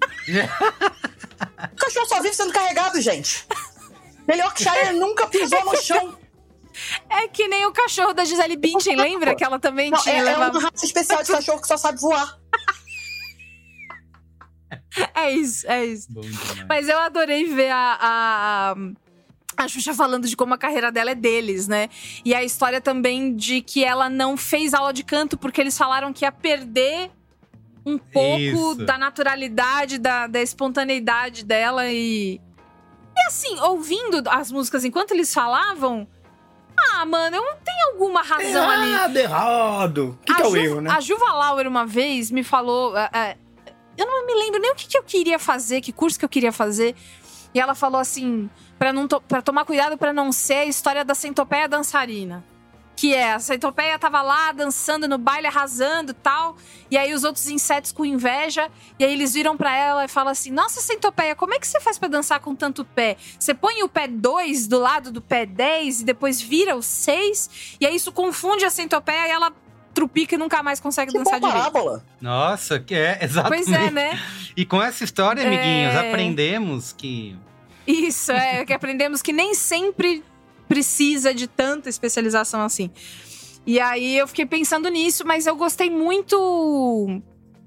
O cachorro só vive sendo carregado, gente. Melhor que Shire nunca pisou no chão. É que nem o cachorro da Gisele Bündchen, lembra? Que ela também Não, tinha... é, levava... é uma raça especial de cachorro que só sabe voar. É isso, é isso. Mas eu adorei ver a, a, a Xuxa falando de como a carreira dela é deles, né? E a história também de que ela não fez aula de canto porque eles falaram que ia perder um pouco Isso. da naturalidade, da, da espontaneidade dela. E, e assim, ouvindo as músicas enquanto eles falavam... Ah, mano, eu não tenho alguma razão ali. Errado, errado. O que, que é o Ju, erro, né? A Juva Lauer uma vez me falou... É, é, eu não me lembro nem o que, que eu queria fazer, que curso que eu queria fazer. E ela falou assim, pra, não to, pra tomar cuidado pra não ser a história da centopeia dançarina. Que é, a centopeia tava lá dançando no baile, arrasando e tal. E aí os outros insetos com inveja. E aí eles viram pra ela e falam assim, nossa, centopeia, como é que você faz pra dançar com tanto pé? Você põe o pé dois do lado do pé dez e depois vira o seis. E aí isso confunde a centopeia e ela... trupica e nunca mais consegue Tipo dançar direito. parábola. Nossa, que é, exatamente. Pois é, né? E com essa história, amiguinhos, É. aprendemos que... Isso, é que aprendemos que nem sempre precisa de tanta especialização assim. E aí eu fiquei pensando nisso, mas eu gostei muito...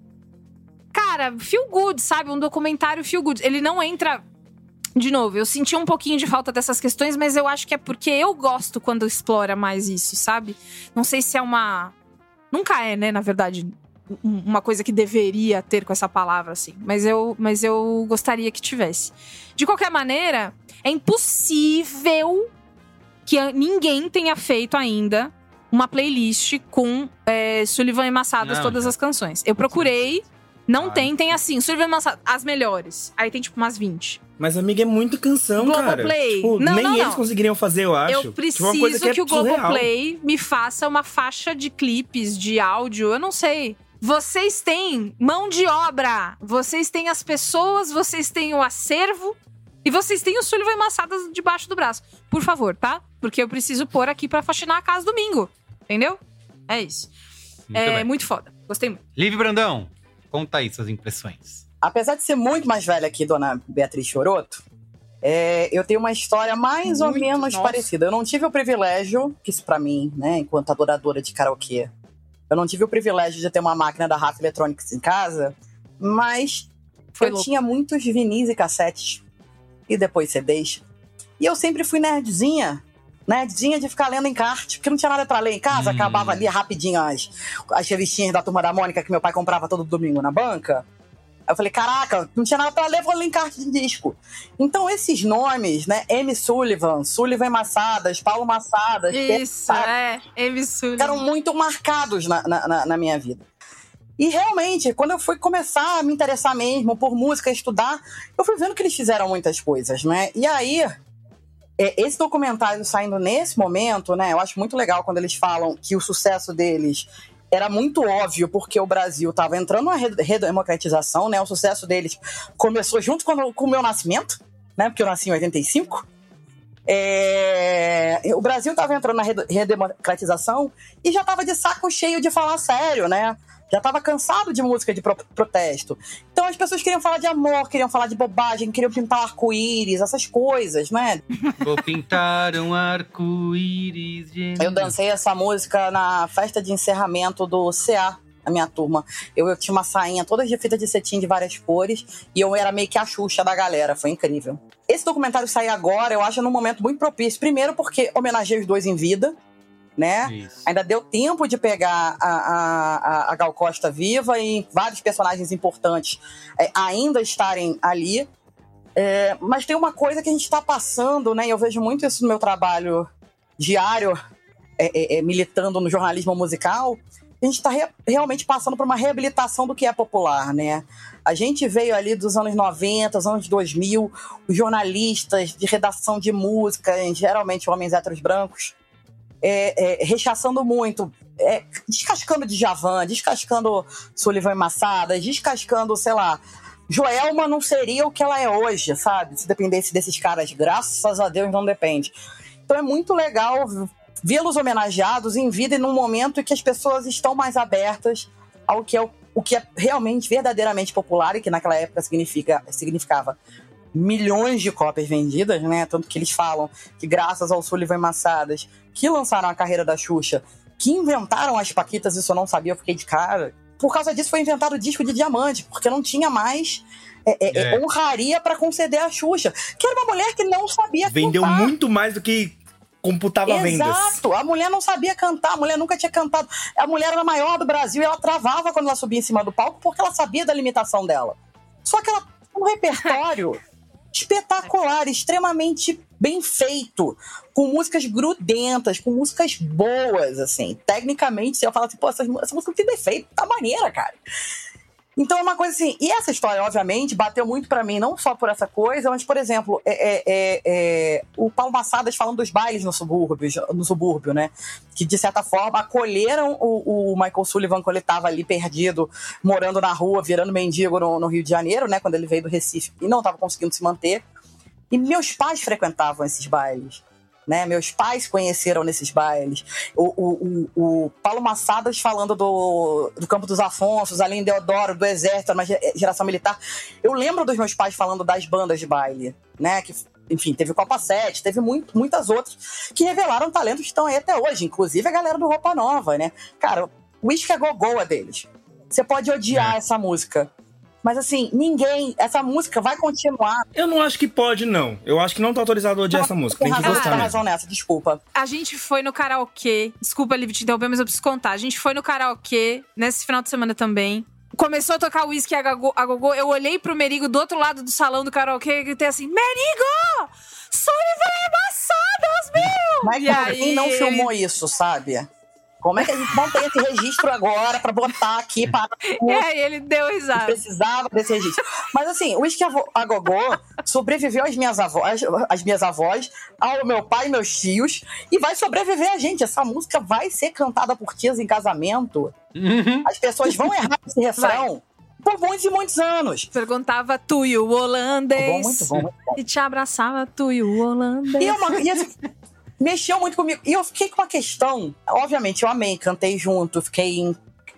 Cara, feel good, sabe? Um documentário feel good. Ele não entra... De novo, eu senti um pouquinho de falta dessas questões, mas eu acho que é porque eu gosto quando explora mais isso, sabe? Não sei se é uma... Nunca é, né, na verdade, uma coisa que deveria ter com essa palavra, assim. Mas eu, mas eu gostaria que tivesse. De qualquer maneira, é impossível que ninguém tenha feito ainda uma playlist com é, Sullivan e Massadas, Não, todas já. as canções. Eu procurei, não tem, tem assim, Sullivan e Massadas, as melhores. Aí tem tipo umas vinte. Mas, amiga, é muito canção, cara. Globoplay. Tipo, Não, nem não, eles não. conseguiriam fazer, eu acho. Eu preciso Tipo, uma coisa que, é o surreal. Globoplay me faça uma faixa de clipes, de áudio, eu não sei. Vocês têm mão de obra, vocês têm as pessoas, vocês têm o acervo e vocês têm o Sullivan e Massadas debaixo do braço. Por favor, tá? Porque eu preciso pôr aqui pra faxinar a casa domingo. Entendeu? É isso. Muito é bem. muito foda. Gostei muito. Liv Brandão, conta aí suas impressões. Apesar de ser muito mais velha que Dona Beatriz Choroto, é, eu tenho uma história mais ou Muito, menos nossa. parecida. Eu não tive o privilégio, que isso pra mim, né, enquanto adoradora de karaokê, eu não tive o privilégio de ter uma máquina da Rafa Electronics em casa, mas Foi eu louco. tinha muitos vinis e cassetes, e depois C Ds. E eu sempre fui nerdzinha, nerdzinha de ficar lendo encarte, porque não tinha nada pra ler em casa, Hum. acabava ali rapidinho as, as revistinhas da Turma da Mônica que meu pai comprava todo domingo na banca. Aí eu falei, caraca, não tinha nada pra ler, vou ler encarte de disco. Então esses nomes, né, M. Sullivan, Sullivan Massadas, Paulo Massadas, Isso, sabe, é. M. Sullivan. ficaram muito marcados na, na, na- na minha vida. E realmente, quando eu fui começar a me interessar mesmo por música, estudar, eu fui vendo que eles fizeram muitas coisas, né? E aí, é, esse documentário saindo nesse momento, né? Eu acho muito legal quando eles falam que o sucesso deles era muito óbvio, porque o Brasil estava entrando numa re- redemocratização, né? O sucesso deles começou junto com, o- com o meu nascimento, né? Porque eu nasci em oitenta e cinco. É, o Brasil estava entrando na rede- redemocratização e já estava de saco cheio de falar sério, né? Já estava cansado de música de pro- protesto. Então as pessoas queriam falar de amor, queriam falar de bobagem, queriam pintar arco-íris, essas coisas, né? Vou pintar um arco-íris. de- Eu dancei essa música na festa de encerramento do C A, a minha turma. Eu, eu tinha uma sainha toda de fita de cetim de várias cores e eu era meio que a Xuxa da galera, foi incrível. Esse documentário sair agora, eu acho num momento muito propício. Primeiro porque homenageia os dois em vida, né? Isso. Ainda deu tempo de pegar a, a, a- a Gal Costa viva e vários personagens importantes é, ainda estarem ali. É, mas tem uma coisa que a gente está passando, né? E eu vejo muito isso no meu trabalho diário, é, é, é, militando no jornalismo musical. A gente está re- realmente passando por uma reabilitação do que é popular, né? A gente veio ali dos anos noventa, dos anos dois mil, os jornalistas de redação de música, geralmente homens héteros brancos, é, é, rechaçando muito, é, descascando Djavan, descascando Sullivan e Massadas, descascando, sei lá, Joelma não seria o que ela é hoje, sabe? Se dependesse desses caras, graças a Deus não depende. Então é muito legal vê-los homenageados em vida e num momento em que as pessoas estão mais abertas ao que é o, o que é realmente, verdadeiramente popular e que naquela época significa, significava milhões de cópias vendidas, né? Tanto que eles falam que graças ao Sullivan e Massadas, que lançaram a carreira da Xuxa, que inventaram as Paquitas, isso eu não sabia, eu fiquei de cara. Por causa disso foi inventado o disco de diamante, porque não tinha mais é, é, é. honraria pra conceder a Xuxa, que era uma mulher que não sabia Vendeu cantar. muito mais do que computava vendas. Exato, a mulher não sabia cantar, a mulher nunca tinha cantado. A mulher era a maior do Brasil e ela travava quando ela subia em cima do palco porque ela sabia da limitação dela. Só que ela tinha um repertório espetacular, extremamente bem feito, com músicas grudentas, com músicas boas, assim. Tecnicamente, você ia falar assim, pô, essa, essa música tem defeito, tá maneira, cara. Então é uma coisa assim, e essa história, obviamente, bateu muito pra mim, não só por essa coisa, mas, por exemplo, é, é, é, é, o Paulo Massadas falando dos bailes no subúrbio, no subúrbio, né? Que, de certa forma, acolheram o, o Michael Sullivan quando ele tava ali perdido, morando na rua, virando mendigo no, no Rio de Janeiro, né? Quando ele veio do Recife e não tava conseguindo se manter. E meus pais frequentavam esses bailes. Né? Meus pais conheceram nesses bailes. O, o, o, o Paulo Massadas falando do, do Campo dos Afonsos, ali em Deodoro, do Exército, uma geração militar. Eu lembro dos meus pais falando das bandas de baile, né? Que, enfim, teve o Copa sete, teve muito, muitas outras que revelaram talentos que estão aí até hoje, inclusive a galera do Roupa Nova, né? Cara, o Whisky a Go-Go é deles. Você pode odiar é. essa música, mas assim, ninguém... Essa música vai continuar. Eu não acho que pode, não. Eu acho que não tá autorizado a odiar não, essa música. Tem que razão, gostar tem mesmo. razão nessa, desculpa. A gente foi no karaokê. Desculpa, Liv, te interromper, mas eu preciso contar. A gente foi no karaokê nesse final de semana também. Começou a tocar o Whisky a Gogô. Eu olhei pro Merigo do outro lado do salão do karaokê e gritei assim, Merigo! Sullivan e Massadas, meu! Mas e aí, quem não filmou isso, sabe? Como é que a gente não tem esse registro agora pra botar aqui para... É, ele deu risada. Precisava desse registro. Mas assim, o Whisky a Gogô sobreviveu às minhas avós, às minhas avós, ao meu pai e meus tios, e vai sobreviver a gente. Essa música vai ser cantada por tias em casamento. Uhum. As pessoas vão errar esse refrão. Vai. Por muitos e muitos anos. Perguntava tu e o holandês. Muito bom, muito bom, muito bom. E te abraçava tu e o holandês. E, uma, e assim, mexeu muito comigo. E eu fiquei com uma questão. Obviamente, eu amei, cantei junto, fiquei em...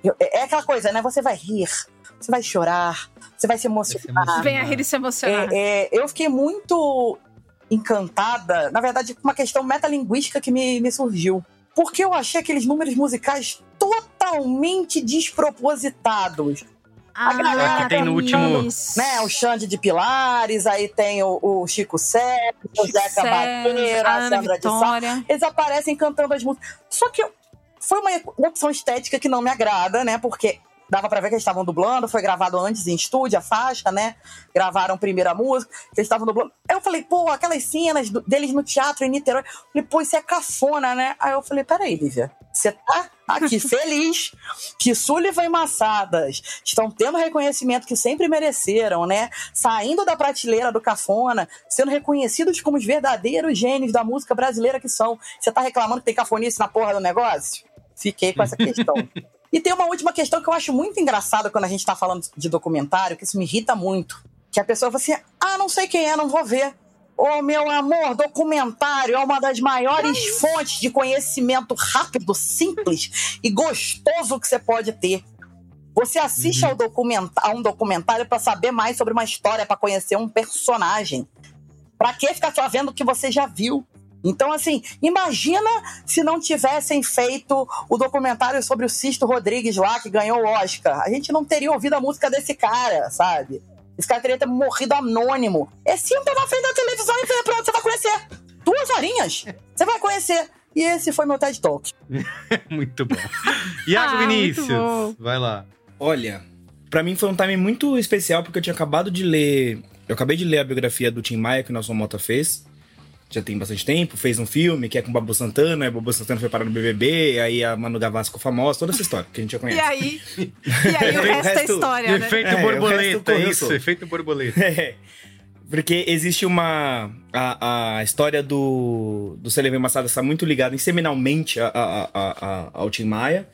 É aquela coisa, né? Você vai rir, você vai chorar, você vai se emocionar. Vem a rir e se emocionar. É, é, eu fiquei muito encantada, na verdade, com uma questão metalinguística que me, me surgiu. Porque eu achei aqueles números musicais totalmente despropositados. Ah, a galera tem no último... Né, o Xande de Pilares, aí tem o, o Chico Sérgio, o Zeca Bateira, a Sandra de Sá. Eles aparecem cantando as músicas. Só que foi uma, uma opção estética que não me agrada, né? Porque dava pra ver que eles estavam dublando, foi gravado antes em estúdio, a faixa, né? Gravaram primeiro a música, que eles estavam dublando. Aí eu falei, pô, aquelas cenas do, deles no teatro em Niterói. Eu falei, pô, isso é cafona, né? Aí eu falei, peraí, Lívia, você tá aqui feliz que Sullivan e Massadas estão tendo o reconhecimento que sempre mereceram, né? Saindo da prateleira do cafona, sendo reconhecidos como os verdadeiros gênios da música brasileira que são. Você tá reclamando que tem cafonice na porra do negócio? Fiquei com essa questão. E tem uma última questão que eu acho muito engraçada quando a gente tá falando de documentário, que isso me irrita muito. Que a pessoa fala assim, ah, não sei quem é, não vou ver. Ô, meu amor, documentário é uma das maiores fontes de conhecimento rápido, simples e gostoso que você pode ter. Você assiste uhum. ao documenta- a um documentário para saber mais sobre uma história, para conhecer um personagem. Pra que ficar só vendo o que você já viu? Então, assim, imagina se não tivessem feito o documentário sobre o Sisto Rodrigues lá, que ganhou o Oscar. A gente não teria ouvido a música desse cara, sabe? Esse cara teria morrido anônimo. É simples na frente da televisão e pronto, você vai conhecer. Duas horinhas, você vai conhecer. E esse foi meu TED Talk. Muito bom. Iago ah, Vinícius, vai lá. Olha, pra mim foi um time muito especial, porque eu tinha acabado de ler... Eu acabei de ler a biografia do Tim Maia, que o Nelson Mota fez. Já tem bastante tempo, fez um filme que é com o Babu Santana, aí o Babu Santana foi parar no B B B, aí a Manu Gavassi ficou famosa, toda essa história que a gente já conhece. E aí, e aí o resto é história, né? Efeito é, borboleta, é isso, efeito borboleta. É, porque existe uma... A, a história do, do Sullivan e Massadas está muito ligada seminalmente a, a, a, a, ao Tim Maia.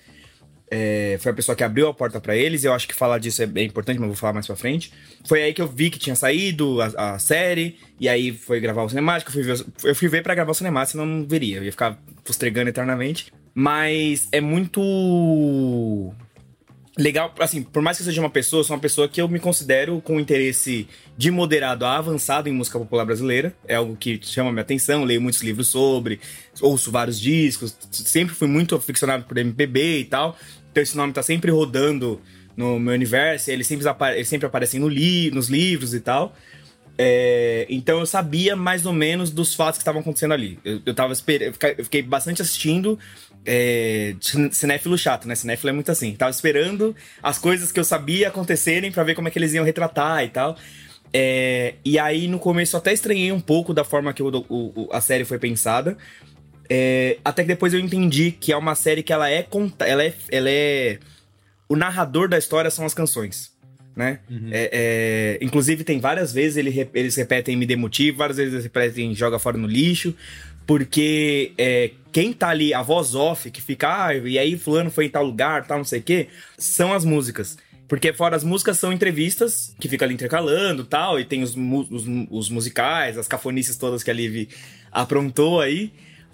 É, foi a pessoa que abriu a porta pra eles, e eu acho que falar disso é bem importante, mas vou falar mais pra frente. Foi aí que eu vi que tinha saído a, a série, e aí foi gravar o cinemático. Eu fui ver, eu fui ver pra gravar o cinemático, senão não veria, eu ia ficar postregando eternamente. Mas é muito legal, assim, por mais que eu seja uma pessoa, eu sou uma pessoa que eu me considero com interesse de moderado a avançado em música popular brasileira. É algo que chama minha atenção, leio muitos livros sobre, ouço vários discos, sempre fui muito aficionado por M P B e tal. Então esse nome tá sempre rodando no meu universo, eles sempre, apare- eles sempre aparecem no li- nos livros e tal. É, então eu sabia mais ou menos dos fatos que estavam acontecendo ali. Eu, eu, tava esper- eu fiquei- eu fiquei bastante assistindo. É, cinéfilo chato, né? Cinéfilo é muito assim. Tava esperando as coisas que eu sabia acontecerem pra ver como é que eles iam retratar e tal. É, e aí, no começo, eu até estranhei um pouco da forma que o, o, a série foi pensada. É, até que depois eu entendi que é uma série que ela é, ela é, ela é... O narrador da história são as canções, né? Uhum. É, é, inclusive, tem várias vezes ele, eles repetem Me Dê Motivo, várias vezes eles repetem Joga Fora no Lixo. Porque é, quem tá ali, a voz off, que fica, ah, e aí fulano foi em tal lugar, tal, não sei o quê, são as músicas. Porque fora as músicas são entrevistas, que fica ali intercalando e tal, e tem os, os, os musicais, as cafonices todas que a Liv aprontou aí.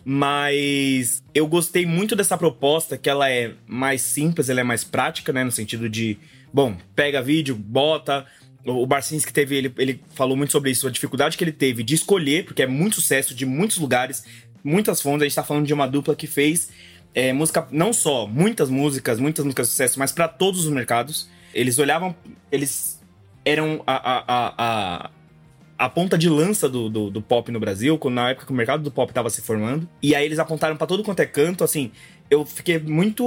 Mas eu gostei muito dessa proposta, que ela é mais simples, ela é mais prática, né, no sentido de, bom, pega vídeo, bota... O Barcinski teve, ele, ele falou muito sobre isso, a dificuldade que ele teve de escolher, porque é muito sucesso de muitos lugares, muitas fontes. A gente tá falando de uma dupla que fez é, música, não só muitas músicas, muitas músicas de sucesso, mas para todos os mercados. Eles olhavam, eles eram a, a, a, a, a ponta de lança do, do, do pop no Brasil, quando, na época que o mercado do pop tava se formando. E aí eles apontaram para todo quanto é canto, assim, eu fiquei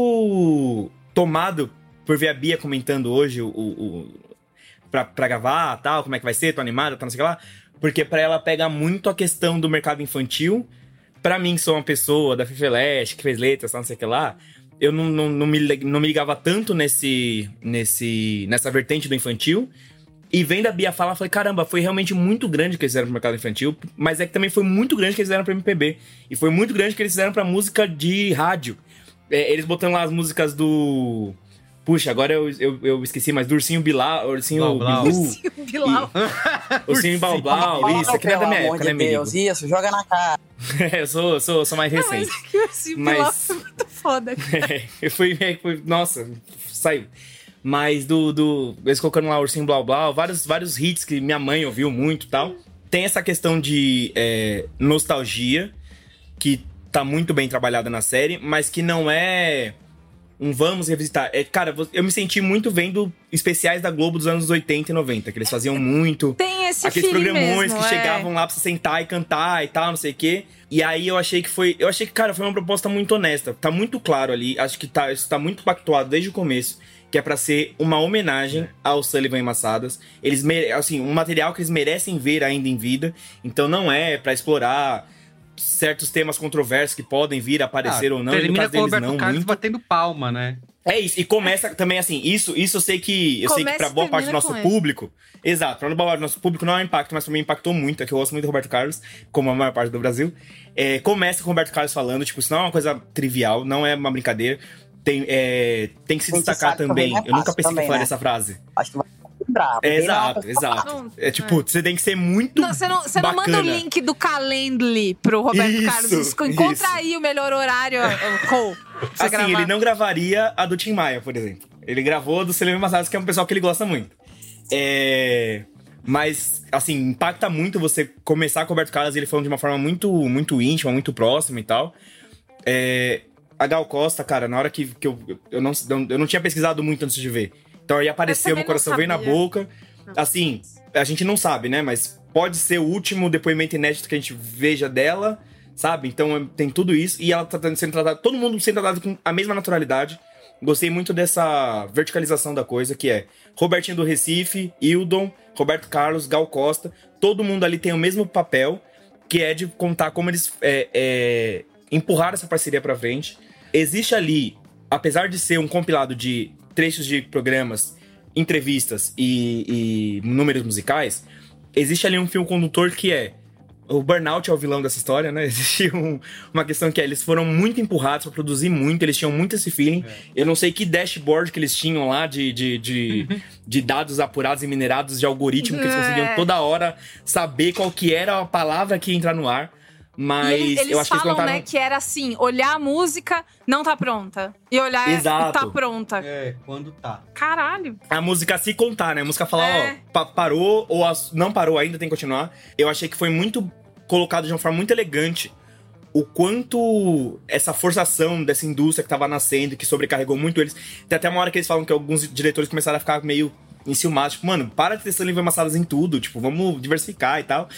muito tomado por ver a Bia comentando hoje o... o Pra, pra gravar, tal, como é que vai ser, tô animada, tá, não sei o que lá. Porque pra ela pega muito a questão do mercado infantil. Pra mim, que sou uma pessoa da Fifeleste, que fez letras, tal, não sei o que lá, eu não, não, não, me, não me ligava tanto nesse, nesse, nessa vertente do infantil. E vendo a Bia falar, eu falei, caramba, foi realmente muito grande o que eles fizeram pro mercado infantil. Mas é que também foi muito grande o que eles fizeram pro M P B. E foi muito grande o que eles fizeram pra música de rádio. É, eles botando lá as músicas do... Puxa, agora eu, eu, eu esqueci, mas do Ursinho Bilal, Ursinho Bilu. Ursinho Bilal. Ursinho Blau, isso, aqui não é da minha época, né, amigo? Deus, isso, joga na cara. É, eu sou, sou, sou mais recente. Não, mas é que o Ursinho mas... Bilal foi muito foda. É, eu fui, fui, nossa, saiu. Mas do, do, eles colocando lá Ursinho Blau Blau, vários, vários hits que minha mãe ouviu muito e tal. Tem essa questão de é, nostalgia, que tá muito bem trabalhada na série, mas que não é... Um vamos revisitar. É, cara, eu me senti muito vendo especiais da Globo dos anos oitenta e noventa, que eles faziam muito. Tem esse aqueles programões mesmo, que é. chegavam lá pra você sentar e cantar e tal, não sei o quê. E aí eu achei que foi... Eu achei que, cara, foi uma proposta muito honesta. Tá muito claro ali. Acho que tá, isso tá muito pactuado desde o começo. Que é pra ser uma homenagem é. ao Sullivan e Massadas. Eles mere... assim, um material que eles merecem ver ainda em vida. Então não é pra explorar... certos temas controversos que podem vir a aparecer ah, ou não. Termina com o Roberto não, Carlos muito... batendo palma, né? É isso. E começa também assim, isso, isso eu sei que eu começa sei que pra boa parte do nosso público... Ele. Exato, pra boa parte do nosso público não é um impacto, mas pra mim impactou muito, é que eu gosto muito do Roberto Carlos, como a maior parte do Brasil. É, começa com o Roberto Carlos falando, tipo, isso não é uma coisa trivial, não é uma brincadeira. Tem, é, tem que se tem destacar que também. É eu nunca pensei também, que falar né? dessa frase. Acho que vai bravo. É, exato, exato. Não, é tipo, é. você tem que ser muito não, você não, você não manda o link do Calendly pro Roberto isso, Carlos. Encontra isso. aí o melhor horário, Cole. Assim, gravar. Ele não gravaria a do Tim Maia, por exemplo. Ele gravou do Sullivan e Massadas, que é um pessoal que ele gosta muito. É... Mas, assim, impacta muito você começar com o Roberto Carlos, ele falando de uma forma muito, muito íntima, muito próxima e tal. É... A Gal Costa, cara, na hora que, que eu, eu, não, eu não tinha pesquisado muito antes de ver. Então aí apareceu, meu coração veio na boca. Assim, a gente não sabe, né? Mas pode ser o último depoimento inédito que a gente veja dela, sabe? Então tem tudo isso. E ela tá sendo tratada, todo mundo sendo tratado com a mesma naturalidade. Gostei muito dessa verticalização da coisa, que é Robertinho do Recife, Hildon, Roberto Carlos, Gal Costa. Todo mundo ali tem o mesmo papel, que é de contar como eles é, é, empurraram essa parceria pra frente. Existe ali, apesar de ser um compilado de trechos de programas, entrevistas e, e números musicais, existe ali um fio condutor que é... O burnout é o vilão dessa história, né? Existe um, uma questão que é, eles foram muito empurrados pra produzir muito, eles tinham muito esse feeling. É. Eu não sei que dashboard que eles tinham lá de, de, de, uhum. de dados apurados e minerados de algoritmo, que eles conseguiam toda hora saber qual que era a palavra que ia entrar no ar. Mas e eles, eles eu acho falam, que eles contaram... né, que era assim, olhar a música, não tá pronta. E olhar Exato. tá pronta. É, quando tá. Caralho. A música se contar, né? A música falar, É. ó, pa- parou ou as- não parou ainda, tem que continuar. Eu achei que foi muito colocado de uma forma muito elegante o quanto essa forçação dessa indústria que tava nascendo, que sobrecarregou muito eles. Tem até uma hora que eles falam que alguns diretores começaram a ficar meio enciumados. Tipo, mano, para de ter Sullivan Massadas em tudo. Tipo, vamos diversificar e tal.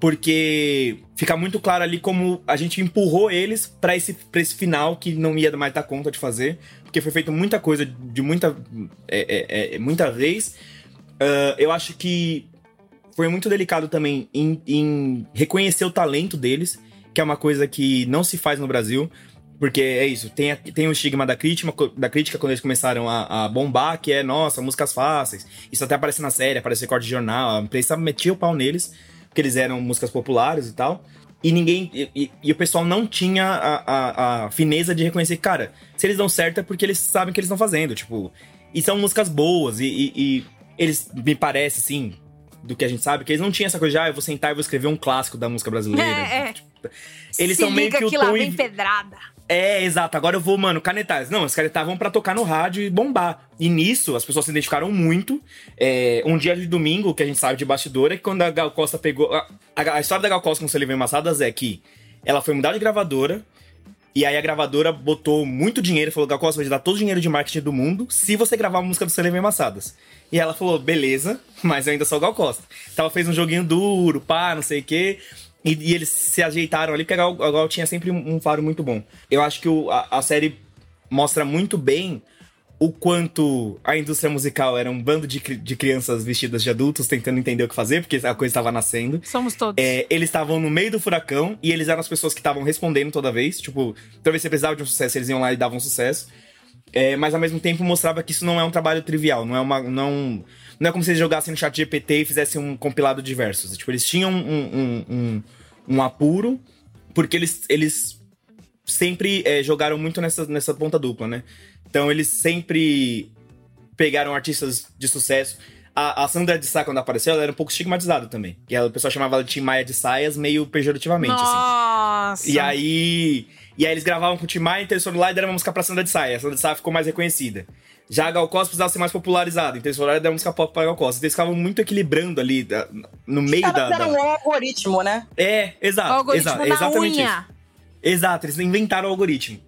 Porque fica muito claro ali como a gente empurrou eles pra esse, pra esse final que não ia mais dar conta de fazer. Porque foi feito muita coisa de muita, é, é, é, muita vez. Uh, eu acho que foi muito delicado também em, em reconhecer o talento deles, que é uma coisa que não se faz no Brasil. Porque é isso, tem, a- tem o estigma da crítica, da crítica quando eles começaram a, a bombar, que é, nossa, músicas fáceis. Isso até aparece na série, aparece corte de jornal. A imprensa metia o pau neles, porque eles eram músicas populares e tal. E ninguém. E, e- e o pessoal não tinha a, a, a fineza de reconhecer que, cara, se eles dão certo é porque eles sabem o que eles estão fazendo. Tipo, e são músicas boas. E, e- e eles, me parece, assim, do que a gente sabe, que eles não tinham essa coisa de, ah, eu vou sentar e vou escrever um clássico da música brasileira. É, é. Eles Se são meio liga que o que lá tom vem e- pedrada. É, exato. Agora eu vou, mano, canetar. Não, eles canetavam pra tocar no rádio e bombar. E nisso, as pessoas se identificaram muito. É, um dia de domingo, que a gente sabe de bastidor, é que quando a Gal Costa pegou... A, a- a história da Gal Costa com o Sullivan Massadas é que ela foi mudar de gravadora, e aí a gravadora botou muito dinheiro, falou, Gal Costa, vai te dar todo o dinheiro de marketing do mundo se você gravar a música do Sullivan Massadas. E ela falou, beleza, mas eu ainda sou Gal Costa. Então ela fez um joguinho duro, pá, não sei o quê... E, e eles se ajeitaram ali, porque a Gal, a Gal tinha sempre um, um faro muito bom. Eu acho que o- a, a série mostra muito bem o quanto a indústria musical era um bando de, cri- de crianças vestidas de adultos tentando entender o que fazer, porque a coisa estava nascendo. Somos todos. É, eles estavam no meio do furacão e eles eram as pessoas que estavam respondendo toda vez. Tipo, toda vez que você precisava de um sucesso, eles iam lá e davam sucesso. É, mas ao mesmo tempo mostrava que isso não é um trabalho trivial, não é uma. Não, não é como se eles jogassem no chat G P T e fizessem um compilado de versos. Tipo, eles tinham um, um, um, um apuro, porque eles, eles sempre é, jogaram muito nessa, nessa ponta dupla, né? Então eles sempre pegaram artistas de sucesso. A, a Sandra de Sá, quando apareceu, ela era um pouco estigmatizada também. E ela, o pessoal chamava ela de Tim Maia de Saias meio pejorativamente, assim. Nossa! E aí. E aí eles gravavam com o Tim Maia, então eles foram lá e deram uma música pra Sandra de Sá. A Sandra de Sá ficou mais reconhecida. Já a Gal Costa precisava ser mais popularizada, então eles foram lá e deram música pop pra Gal Costa. Então eles ficavam muito equilibrando ali, da- no meio Elas da. eram da... um algoritmo, né? É, exato. O algoritmo exato da exatamente unha. isso. Exato, eles inventaram o algoritmo.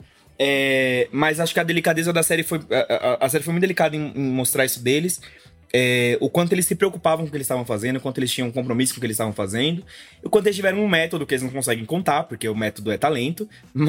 É, mas acho que a delicadeza da série foi. A, a- a série foi muito delicada em, em mostrar isso deles. É, o quanto eles se preocupavam com o que eles estavam fazendo, o quanto eles tinham um compromisso com o que eles estavam fazendo, e o quanto eles tiveram um método que eles não conseguem contar, porque o método é talento,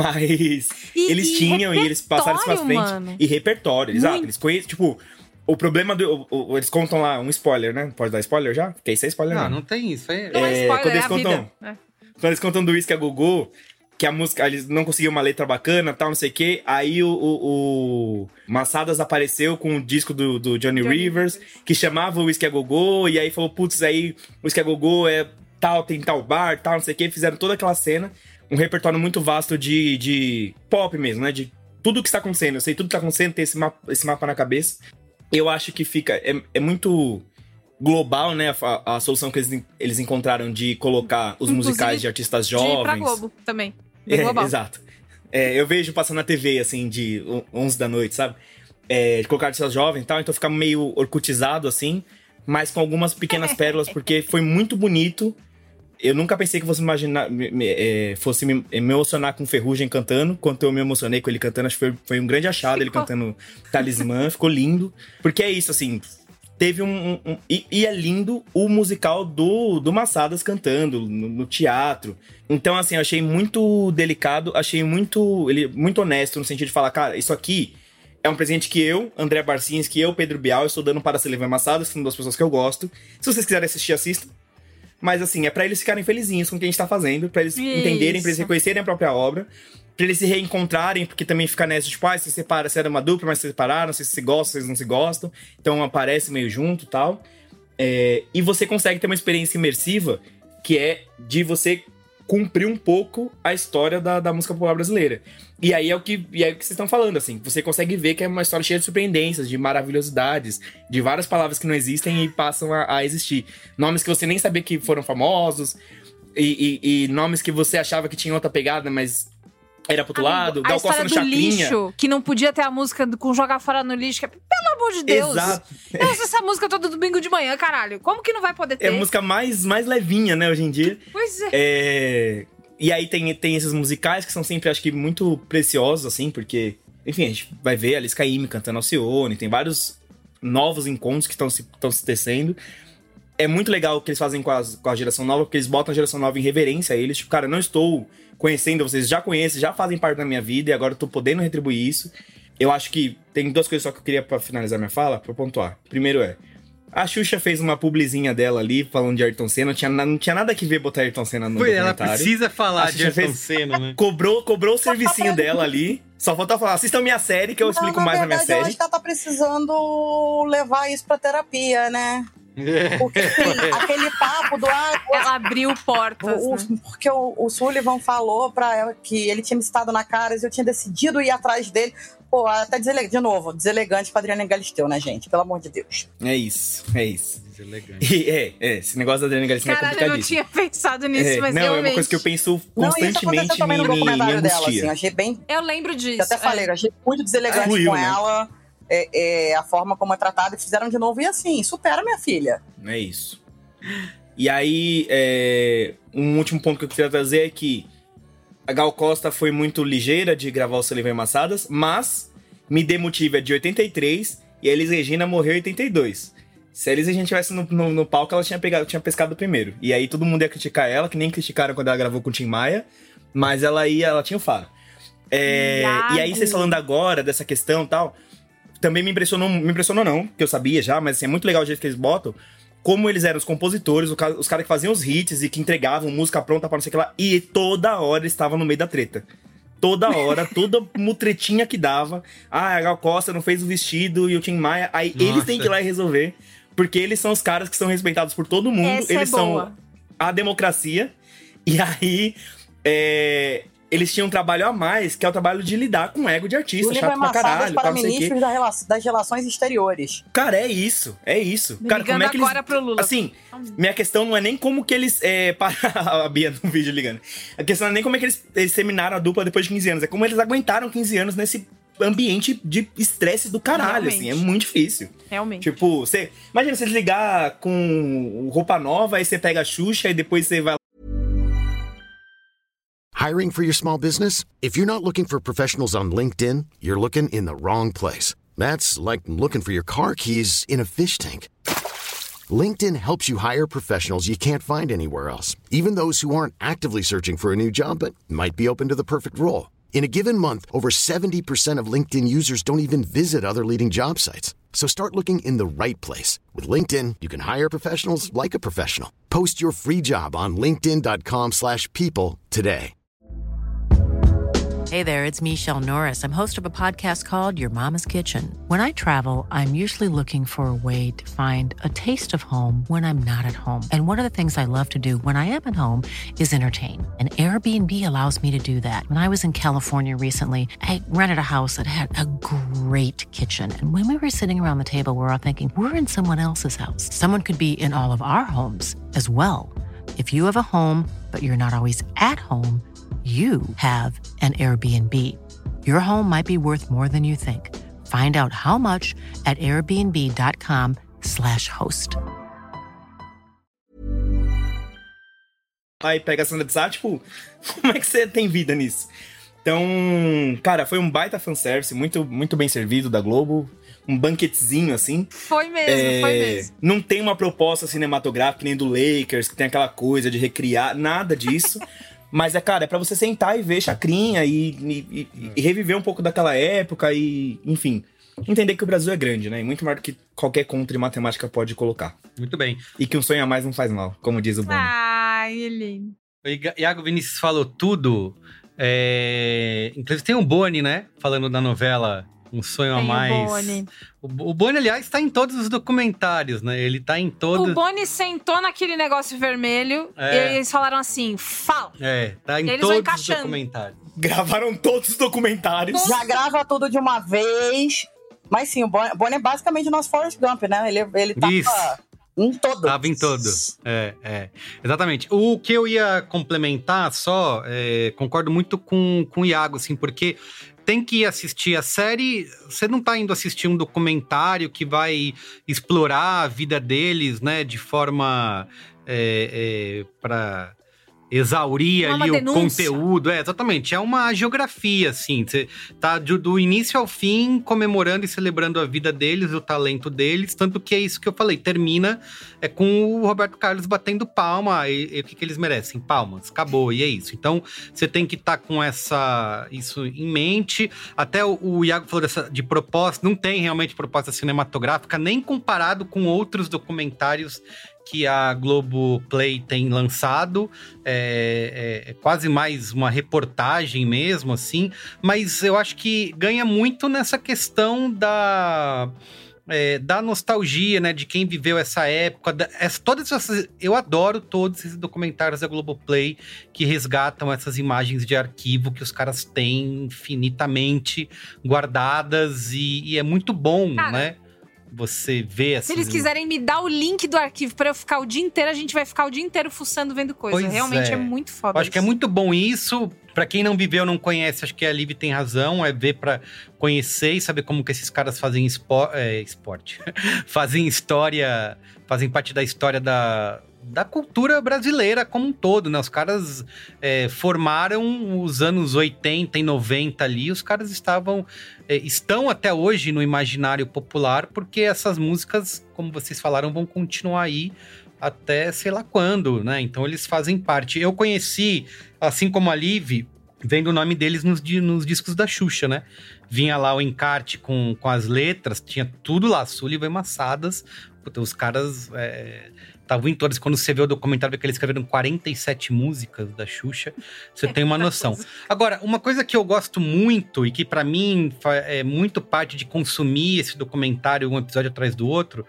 mas E- eles e tinham e eles passaram isso pra repertório, frente. mano. E repertório, exato. Muito. Eles conhecem, tipo, o problema do. o- o- eles contam lá um spoiler, né? Pode dar spoiler já? Porque isso é spoiler, Não, não. não tem isso. É, Não é spoiler, quando é eles a contam, vida. É. quando eles contam do Whisky a Gogô, que a música, eles não conseguiam uma letra bacana, tal, não sei o quê. Aí o, o, o Massadas apareceu com o disco do, do Johnny, Rivers, que chamava o Whisky a Gogô, e aí falou, putz, aí o Whisky a Gogô é tal, tem tal bar, tal, não sei o quê. Fizeram toda aquela cena, um repertório muito vasto de, de pop mesmo, né? De tudo que está acontecendo. Eu sei tudo que está acontecendo, tem esse mapa, esse mapa na cabeça. Eu acho que fica, é, é muito global, né, a, a solução que eles, eles encontraram de colocar os Inclusive, musicais de artistas De ir pra jovens. Globo também. Bem É, global. exato. É, eu vejo passando na T V, assim, de onze da noite, sabe? É, de colocar artistas jovens e tal, então fica meio orcutizado, assim, mas com algumas pequenas pérolas, porque foi muito bonito. Eu nunca pensei que fosse imaginar, me- me- é, fosse me, me emocionar com Ferrugem cantando, quanto eu me emocionei com ele cantando. Acho que foi, foi um grande achado, ele cantando Talismã, ficou lindo. Porque é isso, assim, teve um... um- um- e, e é lindo o musical do, do Massadas cantando no, no teatro. Então, assim, eu achei muito delicado, achei muito, ele, muito honesto no sentido de falar, cara, isso aqui é um presente que eu, André Barcinhos, que eu, Pedro Bial, estou dando para a Sullivan Massadas, que são duas pessoas que eu gosto. Se vocês quiserem assistir, assistam. Mas, assim, é pra eles ficarem felizinhos com o que a gente tá fazendo, pra eles Isso. entenderem, pra eles reconhecerem a própria obra, pra eles se reencontrarem, porque também fica nessa, tipo, ah, se separa, se era uma dupla, mas se separaram, não sei se se gostam, se eles não se gostam. Então aparece meio junto e tal. É, e você consegue ter uma experiência imersiva, que é de você cumprir um pouco a história da, da música popular brasileira. E aí é o que, e é o que vocês estão falando, assim. Você consegue ver que é uma história cheia de surpreendências, de maravilhosidades, de várias palavras que não existem e passam a, a existir. Nomes que você nem sabia que foram famosos. E, e, e nomes que você achava que tinha outra pegada, mas era pro outro Amigo, lado. a Gal história Costa no do Chacrinha. lixo, que não podia ter a música do- com Jogar Fora no Lixo. Que, é- pelo amor de Deus. Exato. Eu uso essa música todo domingo de manhã, caralho. Como que não vai poder ter? É a música mais, mais levinha, né, hoje em dia. Pois é. É, E aí tem, tem esses musicais que são sempre, acho que, muito preciosos, assim, porque... Enfim, a gente vai ver a Alice Caymmi cantando Alcione, tem vários novos encontros que estão se, tão se tecendo. É muito legal o que eles fazem com, as, com a geração nova, porque eles botam a geração nova em reverência a eles. Tipo, cara, eu não estou conhecendo, vocês já conhecem, já fazem parte da minha vida, e agora eu tô podendo retribuir isso. Eu acho que tem duas coisas só que eu queria, pra finalizar minha fala, pra pontuar. Primeiro é, a Xuxa fez uma publizinha dela ali, falando de Ayrton Senna. Não tinha, na- não tinha nada que ver botar Ayrton Senna no Foi, ela documentário. precisa A falar de Xuxa Ayrton fez- Senna, né? Cobrou, cobrou o servicinho dela ali. Só falta falar, assistam minha série, que eu explico Não, mais na minha verdade, eu série. acho que ela tá precisando levar isso pra terapia, né? Porque assim, aquele papo do... Ah, ela abriu portas, o, né? Porque o, o Sullivan falou pra ela que ele tinha me citado na cara e eu tinha decidido ir atrás dele. Pô, até deselegante, de novo, deselegante pra Adriana Galisteu, né, gente? Pelo amor de Deus. É isso, é isso. Deselegante. E, é, é, esse negócio da Adriana Galisteu é Caralho, eu não complicadíssimo. tinha pensado nisso, É, mas não, realmente. é uma coisa que eu penso Não, isso constantemente aconteceu também no me, me, me documentário dela, angustia. assim. Eu achei bem... Eu lembro disso. Eu até falei, é. eu achei muito deselegante É ruim, com né? ela. É, é, a forma como é tratada. E fizeram de novo. E assim, supera minha filha. É isso. E aí, é, um último ponto que eu queria trazer é que a Gal Costa foi muito ligeira de gravar o Sullivan e Massadas, mas Me Demotive é de oitenta e três e a Elis Regina morreu em oitenta e dois. Se a Elis Regina estivesse no, no, no palco, ela tinha, pegado, tinha pescado primeiro. E aí todo mundo ia criticar ela, que nem criticaram quando ela gravou com o Tim Maia, mas ela ia, ela tinha o faro. É, e aí, vocês falando agora dessa questão e tal, também me impressionou, me impressionou não, que eu sabia já, mas assim, é muito legal o jeito que eles botam, como eles eram os compositores, o ca- os caras que faziam os hits e que entregavam música pronta pra não sei o que lá, e toda hora eles estavam no meio da treta. Toda hora, toda mutretinha que dava. Ah, a Gal Costa não fez o vestido e o Tim Maia, aí Nossa. eles têm que ir lá e resolver, porque eles são os caras que são respeitados por todo mundo, Essa é eles boa. são a democracia, e aí... é, eles tinham um trabalho a mais, que é o trabalho de lidar com o ego de artista, Sullivan chato pra Massadas caralho, para tal, não sei o quê. ministros da rela- das relações exteriores. Cara, é isso, é isso. Me Cara, como ligando é que eles... agora pro Lula. Assim, minha questão não é nem como que eles... É, para a Bia no vídeo ligando. A questão não é nem como é que eles, eles terminaram a dupla depois de quinze anos, é como eles aguentaram quinze anos nesse ambiente de estresse do caralho, Realmente. assim, é muito difícil. Realmente. Tipo, você... Imagina você desligar com roupa nova, aí você pega a Xuxa e depois você vai... Hiring for your small business? If you're not looking for professionals on LinkedIn, you're looking in the wrong place. That's like looking for your car keys in a fish tank. LinkedIn helps you hire professionals you can't find anywhere else, even those who aren't actively searching for a new job but might be open to the perfect role. In a given month, over seventy percent of LinkedIn users don't even visit other leading job sites. So start looking in the right place. With LinkedIn, you can hire professionals like a professional. Post your free job on linkedin.com slash people today. Hey there, it's Michelle Norris. I'm host of a podcast called Your Mama's Kitchen. When I travel, I'm usually looking for a way to find a taste of home when I'm not at home. And one of the things I love to do when I am at home is entertain. And Airbnb allows me to do that. When I was in California recently, I rented a house that had a great kitchen. And when we were sitting around the table, we were all thinking, we're in someone else's house. Someone could be in all of our homes as well. If you have a home, but you're not always at home, you have an Airbnb. Your home might be worth more than you think. Find out how much at airbnb.com slash host. Aí pega a Sandra de Sá, tipo, como é que você tem vida nisso? Então, cara, foi um baita fanservice, muito, muito bem servido da Globo. Um banquetezinho, assim. Foi mesmo, É, foi mesmo. Não tem uma proposta cinematográfica nem do Lakers, que tem aquela coisa de recriar, nada disso. Mas, é, cara, é pra você sentar e ver Chacrinha e, e, e- e reviver um pouco daquela época e, enfim, entender que o Brasil é grande, né? E muito maior do que qualquer conta de matemática pode colocar. Muito bem. E que um sonho a mais não faz mal, como diz o Bono. Ai, ele... O Iga- Iago Vinícius falou tudo. É... Inclusive tem um Boni, né? Falando da novela Um Sonho a Tem o Mais. Boni. O, o Boni, aliás, tá em todos os documentários, né? Ele tá em todos... O Boni sentou naquele negócio vermelho É. e eles falaram assim, fala. É, tá em Eles vão todos os encaixando. documentários. Gravaram todos os documentários. Já grava tudo de uma vez. Mas sim, o Bonnie, Bonnie é basicamente o nosso Forrest Gump, né? Ele, ele tava Isso. Em todos. Tava em todos. É, é. Exatamente. O que eu ia complementar só, é, concordo muito com, com o Iago, assim, porque tem que assistir a série, você não tá indo assistir um documentário que vai explorar a vida deles, né, de forma é, é, para exaurir Não é uma ali o denúncia. conteúdo. É, exatamente. É uma geografia, assim. Você tá do, do início ao fim comemorando e celebrando a vida deles, o talento deles. Tanto que é isso que eu falei. Termina é, com o Roberto Carlos batendo palma. E, e o que, que eles merecem? Palmas. Acabou. E é isso. Então, você tem que estar tá com essa, isso em mente. Até o, o Iago falou dessa, de proposta. Não tem realmente proposta cinematográfica, nem comparado com outros documentários que a Globoplay tem lançado, é, é, é quase mais uma reportagem mesmo, assim, mas eu acho que ganha muito nessa questão da, é, da nostalgia, né, de quem viveu essa época, da, essa, todas essas, eu adoro todos esses documentários da Globoplay que resgatam essas imagens de arquivo que os caras têm infinitamente guardadas e, e é muito bom, Cara, né? Você vê assim. Se eles quiserem me dar o link do arquivo pra eu ficar o dia inteiro, a gente vai ficar o dia inteiro fuçando, vendo coisa. Pois Realmente é, é muito foda. Eu acho isso. que é muito bom isso. Pra quem não viveu, não conhece, acho que a Liv tem razão. É ver pra conhecer e saber como que esses caras fazem espo é, esporte. fazem história, fazem parte da história da, da cultura brasileira como um todo, né? Os caras é, formaram os anos oitenta e noventa ali. Os caras estavam... estão até hoje no imaginário popular, porque essas músicas, como vocês falaram, vão continuar aí até sei lá quando, né? Então eles fazem parte. Eu conheci, assim como a Liv, vendo o nome deles nos, nos discos da Xuxa, né? Vinha lá o encarte com, com as letras, tinha tudo lá, Sullivan e Massadas. Puta, os caras estavam é, em todas. Quando você vê o documentário, vê que eles escreveram quarenta e sete músicas da Xuxa, você tem uma noção. Agora, uma coisa que eu gosto muito e que pra mim é muito parte de consumir esse documentário um episódio atrás do outro,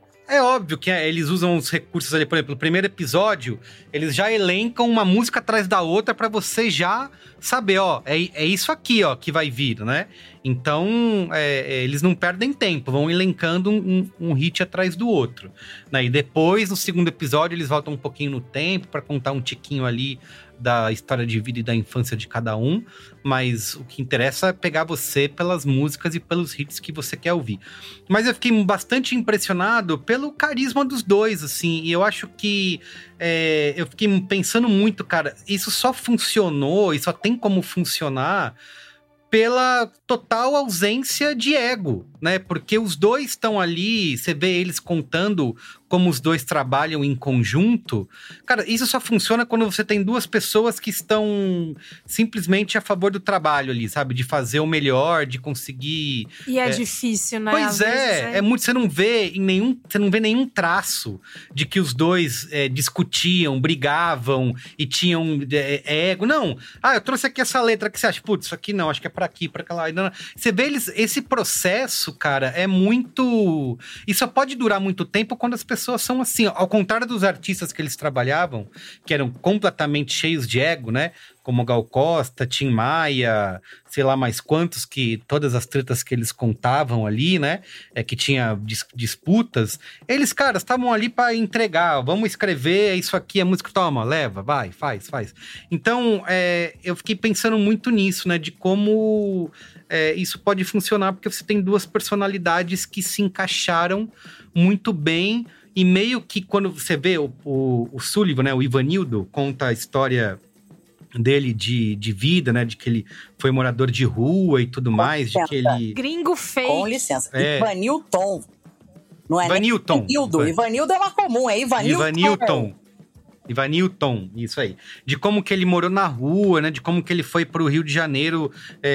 é óbvio que eles usam os recursos ali, por exemplo, no primeiro episódio, eles já elencam uma música atrás da outra pra você já saber, ó, é, é isso aqui, ó, que vai vir, né? Então, é, eles não perdem tempo, vão elencando um, um hit atrás do outro, né? E depois, no segundo episódio, eles voltam um pouquinho no tempo pra contar um tiquinho ali da história de vida e da infância de cada um, mas o que interessa é pegar você pelas músicas e pelos hits que você quer ouvir. Mas eu fiquei bastante impressionado pelo carisma dos dois, assim, e eu acho que é, eu fiquei pensando muito, cara, isso só funcionou e só tem como funcionar pela total ausência de ego, né? Porque os dois estão ali, você vê eles contando como os dois trabalham em conjunto. Cara, isso só funciona quando você tem duas pessoas que estão simplesmente a favor do trabalho ali, sabe? De fazer o melhor, de conseguir... E é, é... difícil, né? Pois é, é, é muito... Você não vê em nenhum... Você não vê nenhum traço de que os dois é, discutiam, brigavam e tinham é, ego. Não. Ah, eu trouxe aqui essa letra que você acha, putz, isso aqui não, acho que é pra aqui, pra lá. Não, não. Você vê eles... Esse processo, cara, é muito... E só pode durar muito tempo quando as pessoas são assim, ao contrário dos artistas que eles trabalhavam, que eram completamente cheios de ego, né? Como Gal Costa, Tim Maia, sei lá mais quantos, que todas as tretas que eles contavam ali, né? É que tinha dis disputas. Eles, cara, estavam ali para entregar, vamos escrever isso aqui, a música, toma, leva, vai, faz, faz. Então, é, eu fiquei pensando muito nisso, né? De como é, isso pode funcionar, porque você tem duas personalidades que se encaixaram muito bem. E meio que quando você vê o, o, o Sullivan, né, o Ivanildo, conta a história dele de, de vida, né, de que ele foi morador de rua e tudo mais, de que ele... Gringo feio. Com licença. É. Ivanilton. Não é Ivanilton. nem Ivanildo. Ivanildo é uma comum, é Ivanilton. Ivanilton. Ivanilton, isso aí. De como que ele morou na rua, né, de como que ele foi pro Rio de Janeiro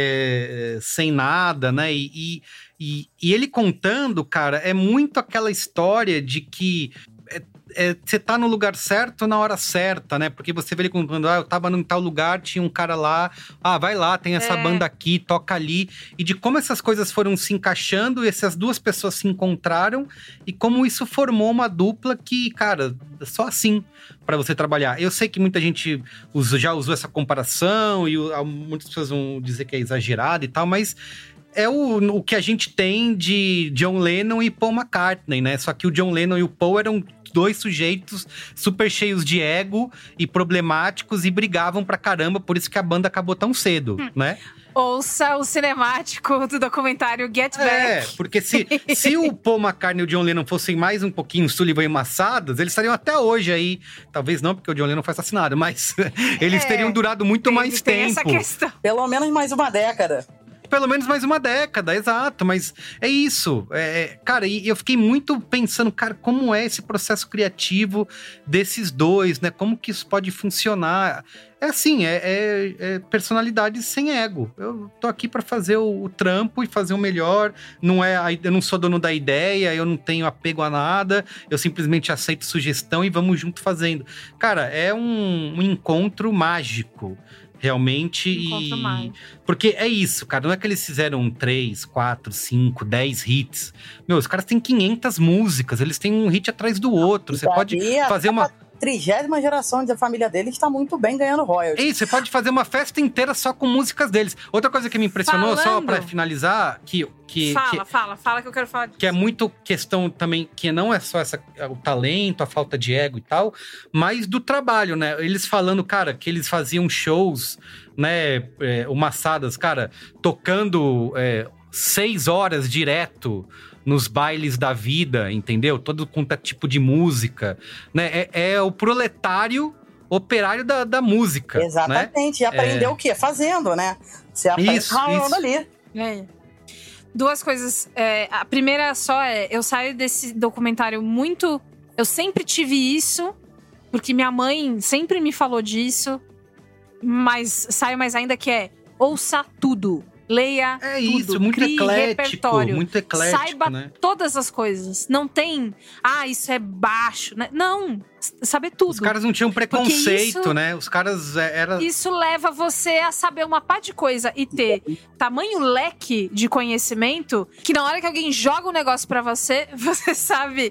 é, sem nada, né, e... e E, e ele contando, cara, é muito aquela história de que você é, tá no lugar certo na hora certa, né? Porque você vê ele contando, ah, eu tava em tal lugar, tinha um cara lá, ah, vai lá, tem essa é. banda aqui, toca ali. E de como essas coisas foram se encaixando e essas duas pessoas se encontraram e como isso formou uma dupla que, cara, só assim pra você trabalhar. Eu sei que muita gente usa, já usou essa comparação e muitas pessoas vão dizer que é exagerado e tal, mas... é o, o que a gente tem de John Lennon e Paul McCartney, né? Só que o John Lennon e o Paul eram dois sujeitos super cheios de ego e problemáticos e brigavam pra caramba, por isso que a banda acabou tão cedo, hum. né? Ouça o cinemático do documentário Get Back. É, porque se, se o Paul McCartney e o John Lennon fossem mais um pouquinho Sullivan e Massadas, eles estariam até hoje aí. Talvez não, porque o John Lennon foi assassinado, mas eles é, teriam durado muito tem, mais tem tempo. Essa questão. Pelo menos mais uma década. Pelo menos mais uma década, exato. Mas é isso. É, cara, e eu fiquei muito pensando, cara, como é esse processo criativo desses dois, né? Como que isso pode funcionar? É assim, é, é, é personalidade sem ego. Eu tô aqui pra fazer o, o trampo e fazer o melhor. Não é, eu não sou dono da ideia, eu não tenho apego a nada. Eu simplesmente aceito sugestão e vamos junto fazendo. Cara, é um, um encontro mágico. Realmente, Encontro e... mais. Porque é isso, cara. Não é que eles fizeram três, quatro, cinco, dez hits. Meu, os caras têm quinhentas músicas. Eles têm um hit atrás do outro. Você pode fazer uma... trigésima geração da família deles está muito bem ganhando royalties. É isso, você pode fazer uma festa inteira só com músicas deles. Outra coisa que me impressionou, Falando. só pra finalizar, que... que fala, que, fala, fala que eu quero falar disso. Que é muito questão também, que não é só essa, o talento, a falta de ego e tal, mas do trabalho, né? Eles falando, cara, que eles faziam shows, né? É, o Massadas, cara, tocando é, seis horas direto nos bailes da vida, entendeu? Todo quanto tipo de música, né? É, é o proletário operário da, da música. Exatamente. Né? E aprendeu é... o quê? Fazendo, né? Você aprende isso, ralando isso. ali. É. Duas coisas. É, a primeira só é, eu saio desse documentário muito... Eu sempre tive isso, porque minha mãe sempre me falou disso, mas saio mais ainda que é, ouça tudo. Leia é tudo, isso, muito crie eclético, repertório, muito eclético, saiba né? todas as coisas. Não tem, ah, isso é baixo, né? Não, saber tudo. Os caras não tinham preconceito, isso, né? Os caras eram... Isso leva você a saber uma pá de coisa e ter tamanho leque de conhecimento que na hora que alguém joga um negócio pra você, você sabe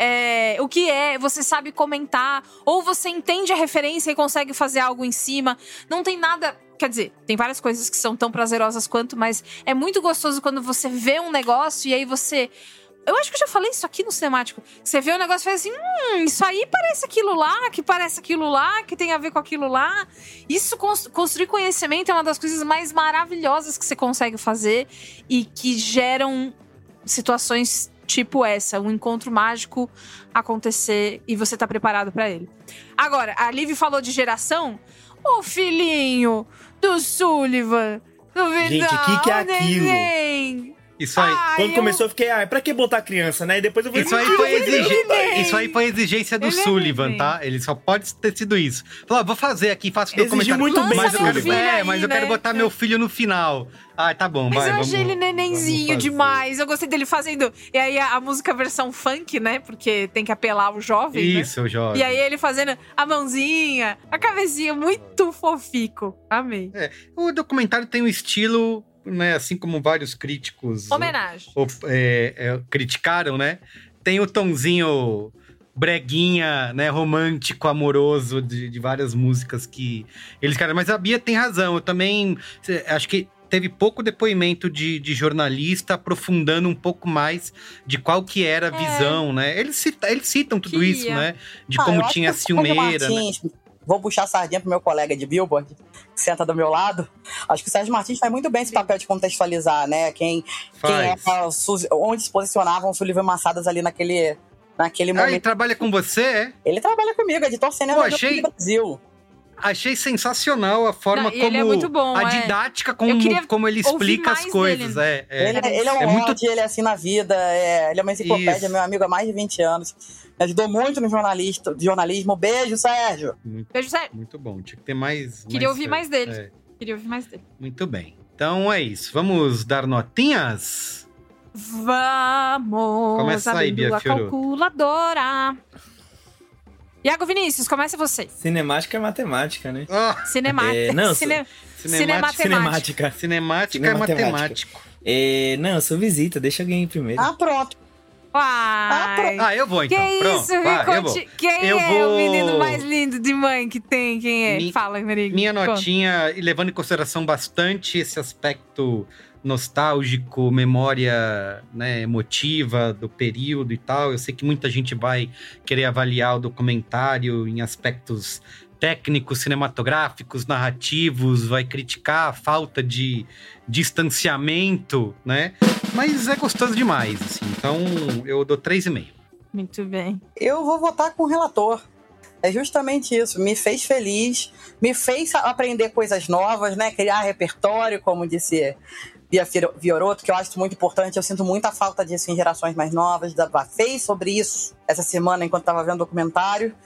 é, o que é, você sabe comentar, ou você entende a referência e consegue fazer algo em cima. Não tem nada... Quer dizer, tem várias coisas que são tão prazerosas quanto, mas é muito gostoso quando você vê um negócio e aí você... Eu acho que eu já falei isso aqui no cinemático. Você vê um negócio e faz assim, hum, isso aí parece aquilo lá, que parece aquilo lá, que tem a ver com aquilo lá. Isso, construir conhecimento é uma das coisas mais maravilhosas que você consegue fazer e que geram situações tipo essa, um encontro mágico acontecer e você tá preparado pra ele. Agora, a Liv falou de geração... O filhinho do Sullivan, do Vidal, gente, o que, que é aquilo? Neném. Isso aí. Ai, Quando eu... começou, eu fiquei, ah, pra que botar criança, né? E depois eu falei, isso aí foi exigência, isso aí foi exigência do ele Sullivan, é tá? Ele só pode ter sido isso. Falou, vou fazer aqui, faço o documentário. muito bem, mas eu quero, é, aí, mas eu né? quero botar meu filho no final. Ah, tá bom, mas vai, eu vamos, achei ele nenenzinho demais. Eu gostei dele fazendo... E aí a, a música versão funk, né? Porque tem que apelar o jovem, Isso, né? o jovem. E aí ele fazendo a mãozinha, a cabecinha, muito fofico. Amei. É, o documentário tem um estilo... Né, assim como vários críticos homenagem o, é, é, criticaram, né? Tem o tonzinho breguinha, né, romântico, amoroso de, de várias músicas que eles querem. Mas a Bia tem razão. Eu também acho que teve pouco depoimento de, de jornalista aprofundando um pouco mais de qual que era a visão, é. né? Eles, cita, eles citam tudo que isso, ia. né? De ah, como tinha a ciumeira, né? Vou puxar a sardinha pro meu colega de Billboard, que senta do meu lado. Acho que o Sérgio Martins faz muito bem esse papel de contextualizar, né? Quem, quem é, onde se posicionavam o Sullivan Massadas ali naquele, naquele ah, momento. Ele trabalha com você, é? Ele trabalha comigo, editor cinema do achei... Brasil. Achei sensacional a forma Não, como... ele é muito bom, a é. didática, como, como ele explica as coisas. É, é, ele, ele é um é nerd, muito... ele é assim na vida, é, ele é uma enciclopédia, Isso. meu amigo há mais de vinte anos. Me ajudou muito no jornalista, jornalismo. Beijo, Sérgio. Muito, Beijo, Sérgio. Muito bom, tinha que ter mais... Queria mais, ouvir mais dele. É. Queria ouvir mais dele. Muito bem. Então é isso. Vamos dar notinhas? Vamos. Começa aí, Bia a Fiorotto. calculadora. Iago Vinícius, comece você. Cinemática é matemática, né? Oh. Cinemática. É, não, Cine... cinemática. Cinemática. Cinemática é matemático. É, não, eu sou visita, deixa alguém primeiro. Ah, pronto. Uai. Ah, pronto. Ah, eu vou então. Que Pronto, isso, vai, eu vou. Quem eu é vou... o menino mais lindo de mãe que tem? Quem é? Mi... Fala, Merigo. Minha notinha, e levando em consideração bastante esse aspecto nostálgico, memória, né, emotiva do período e tal. Eu sei que muita gente vai querer avaliar o documentário em aspectos técnicos, cinematográficos, narrativos, vai criticar a falta de distanciamento, né? Mas é gostoso demais, assim. Então, eu dou três e meio. Muito bem. Eu vou votar com o relator. É justamente isso. Me fez feliz, me fez aprender coisas novas, né? Criar repertório, como disse Bia Fiorotto, que eu acho muito importante. Eu sinto muita falta disso em gerações mais novas. Da fez sobre isso essa semana, enquanto estava vendo o documentário.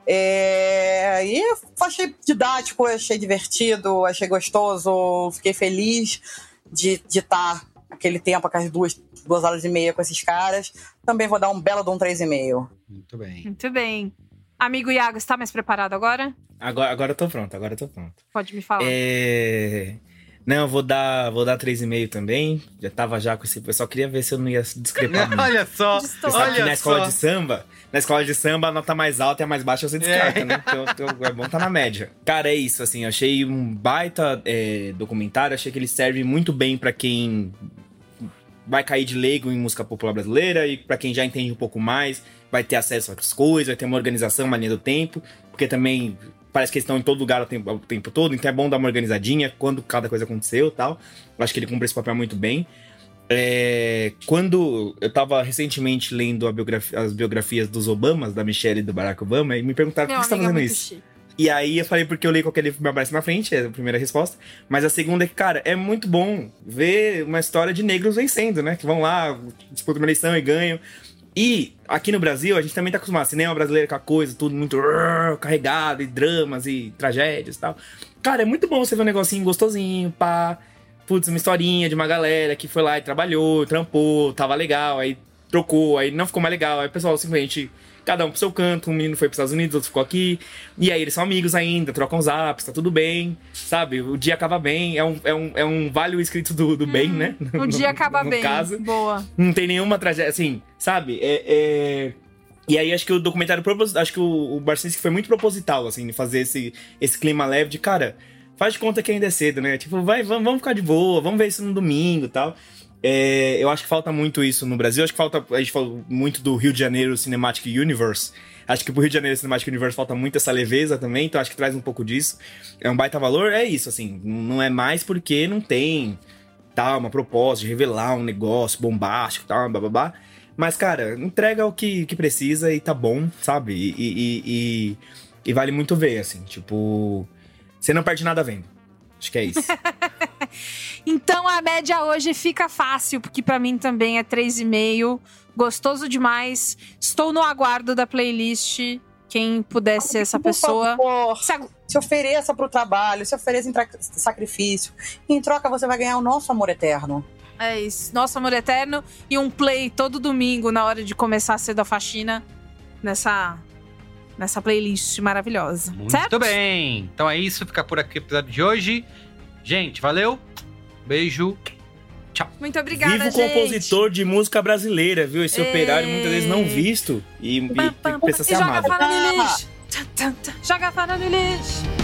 É... E eu achei didático, achei divertido, achei gostoso, fiquei feliz de estar aquele tempo, aquelas duas, duas horas e meia com esses caras. Também vou dar um belo de um três e meio. Muito bem. Muito bem. Amigo Iago, está mais preparado agora? Agora, agora eu tô pronto, agora eu tô pronto. Pode me falar. É... Não, vou dar, vou dar três e meio também. Já tava já com esse... Eu só queria ver se eu não ia discrepar muito. Olha só, Você sabe olha que na escola só. de samba, na escola de samba, a nota mais alta e a mais baixa você descarta, É. né? Então, então é bom tá na média. Cara, é isso, assim, eu achei um baita é, documentário, achei que ele serve muito bem pra quem vai cair de leigo em música popular brasileira e pra quem já entende um pouco mais, vai ter acesso a outras coisas, vai ter uma organização, uma linha do tempo, porque também parece que eles estão em todo lugar o tempo, o tempo todo, então é bom dar uma organizadinha quando cada coisa aconteceu e tal. Eu acho que ele cumpre esse papel muito bem. É, quando eu tava recentemente lendo a biografia, as biografias dos Obamas, da Michelle e do Barack Obama, e me perguntaram por que você tá fazendo isso. Chique. E aí eu falei porque eu li qualquer livro que me aparece na frente, é a primeira resposta. Mas a segunda é que, cara, é muito bom ver uma história de negros vencendo, né? Que vão lá, disputam uma eleição e ganham. E aqui no Brasil, a gente também tá acostumado. Cinema brasileiro com a coisa, tudo muito uh, carregado, e dramas, e tragédias e tal. Cara, é muito bom você ver um negocinho gostosinho, pá. Putz, uma historinha de uma galera que foi lá e trabalhou, trampou, tava legal, aí trocou, aí não ficou mais legal. Aí o pessoal simplesmente, cada um pro seu canto, um menino foi pros Estados Unidos, outro ficou aqui. E aí eles são amigos ainda, trocam zaps, tá tudo bem, sabe? O dia acaba bem, é um, é um, é um vale o escrito do, do bem, né? O dia acaba no bem, caso. boa. Não tem nenhuma tragédia, assim, sabe? É, é... E aí acho que o documentário, acho que o, o Barcinski foi muito proposital, assim, de fazer esse, esse clima leve de, cara, faz de conta que ainda é cedo, né? Tipo, vai, vamos, vamos ficar de boa, vamos ver isso no domingo e tal. É, eu acho que falta muito isso no Brasil. Acho que falta, a gente falou muito do Rio de Janeiro Cinematic Universe. Acho que pro Rio de Janeiro Cinematic Universe falta muito essa leveza também, então acho que traz um pouco disso. É um baita valor, é isso, assim, não é mais porque não tem, tá, uma proposta de revelar um negócio bombástico, tal, blá, blá, blá. Mas, cara, entrega o que, que precisa e tá bom, sabe? E, e, e, e vale muito ver, assim, tipo... Você não perde nada vendo. Acho que é isso. Então a média hoje fica fácil, porque pra mim também é três e meio. Gostoso demais. Estou no aguardo da playlist. Quem puder ser essa pessoa. Por favor, se ofereça pro trabalho, se ofereça em tra- sacrifício. E em troca você vai ganhar o nosso amor eterno. É isso. Nosso amor eterno e um play todo domingo na hora de começar cedo a faxina. Nessa... Nessa playlist maravilhosa. Muito certo? bem. Então é isso. Fica por aqui o episódio de hoje. Gente, valeu. Beijo. Tchau. Muito obrigada, Vivo gente. compositor de música brasileira, viu? Esse Ei. operário muitas vezes não visto. E, e, e precisa ser E joga amado. fora no lixo. Joga fora no lixo.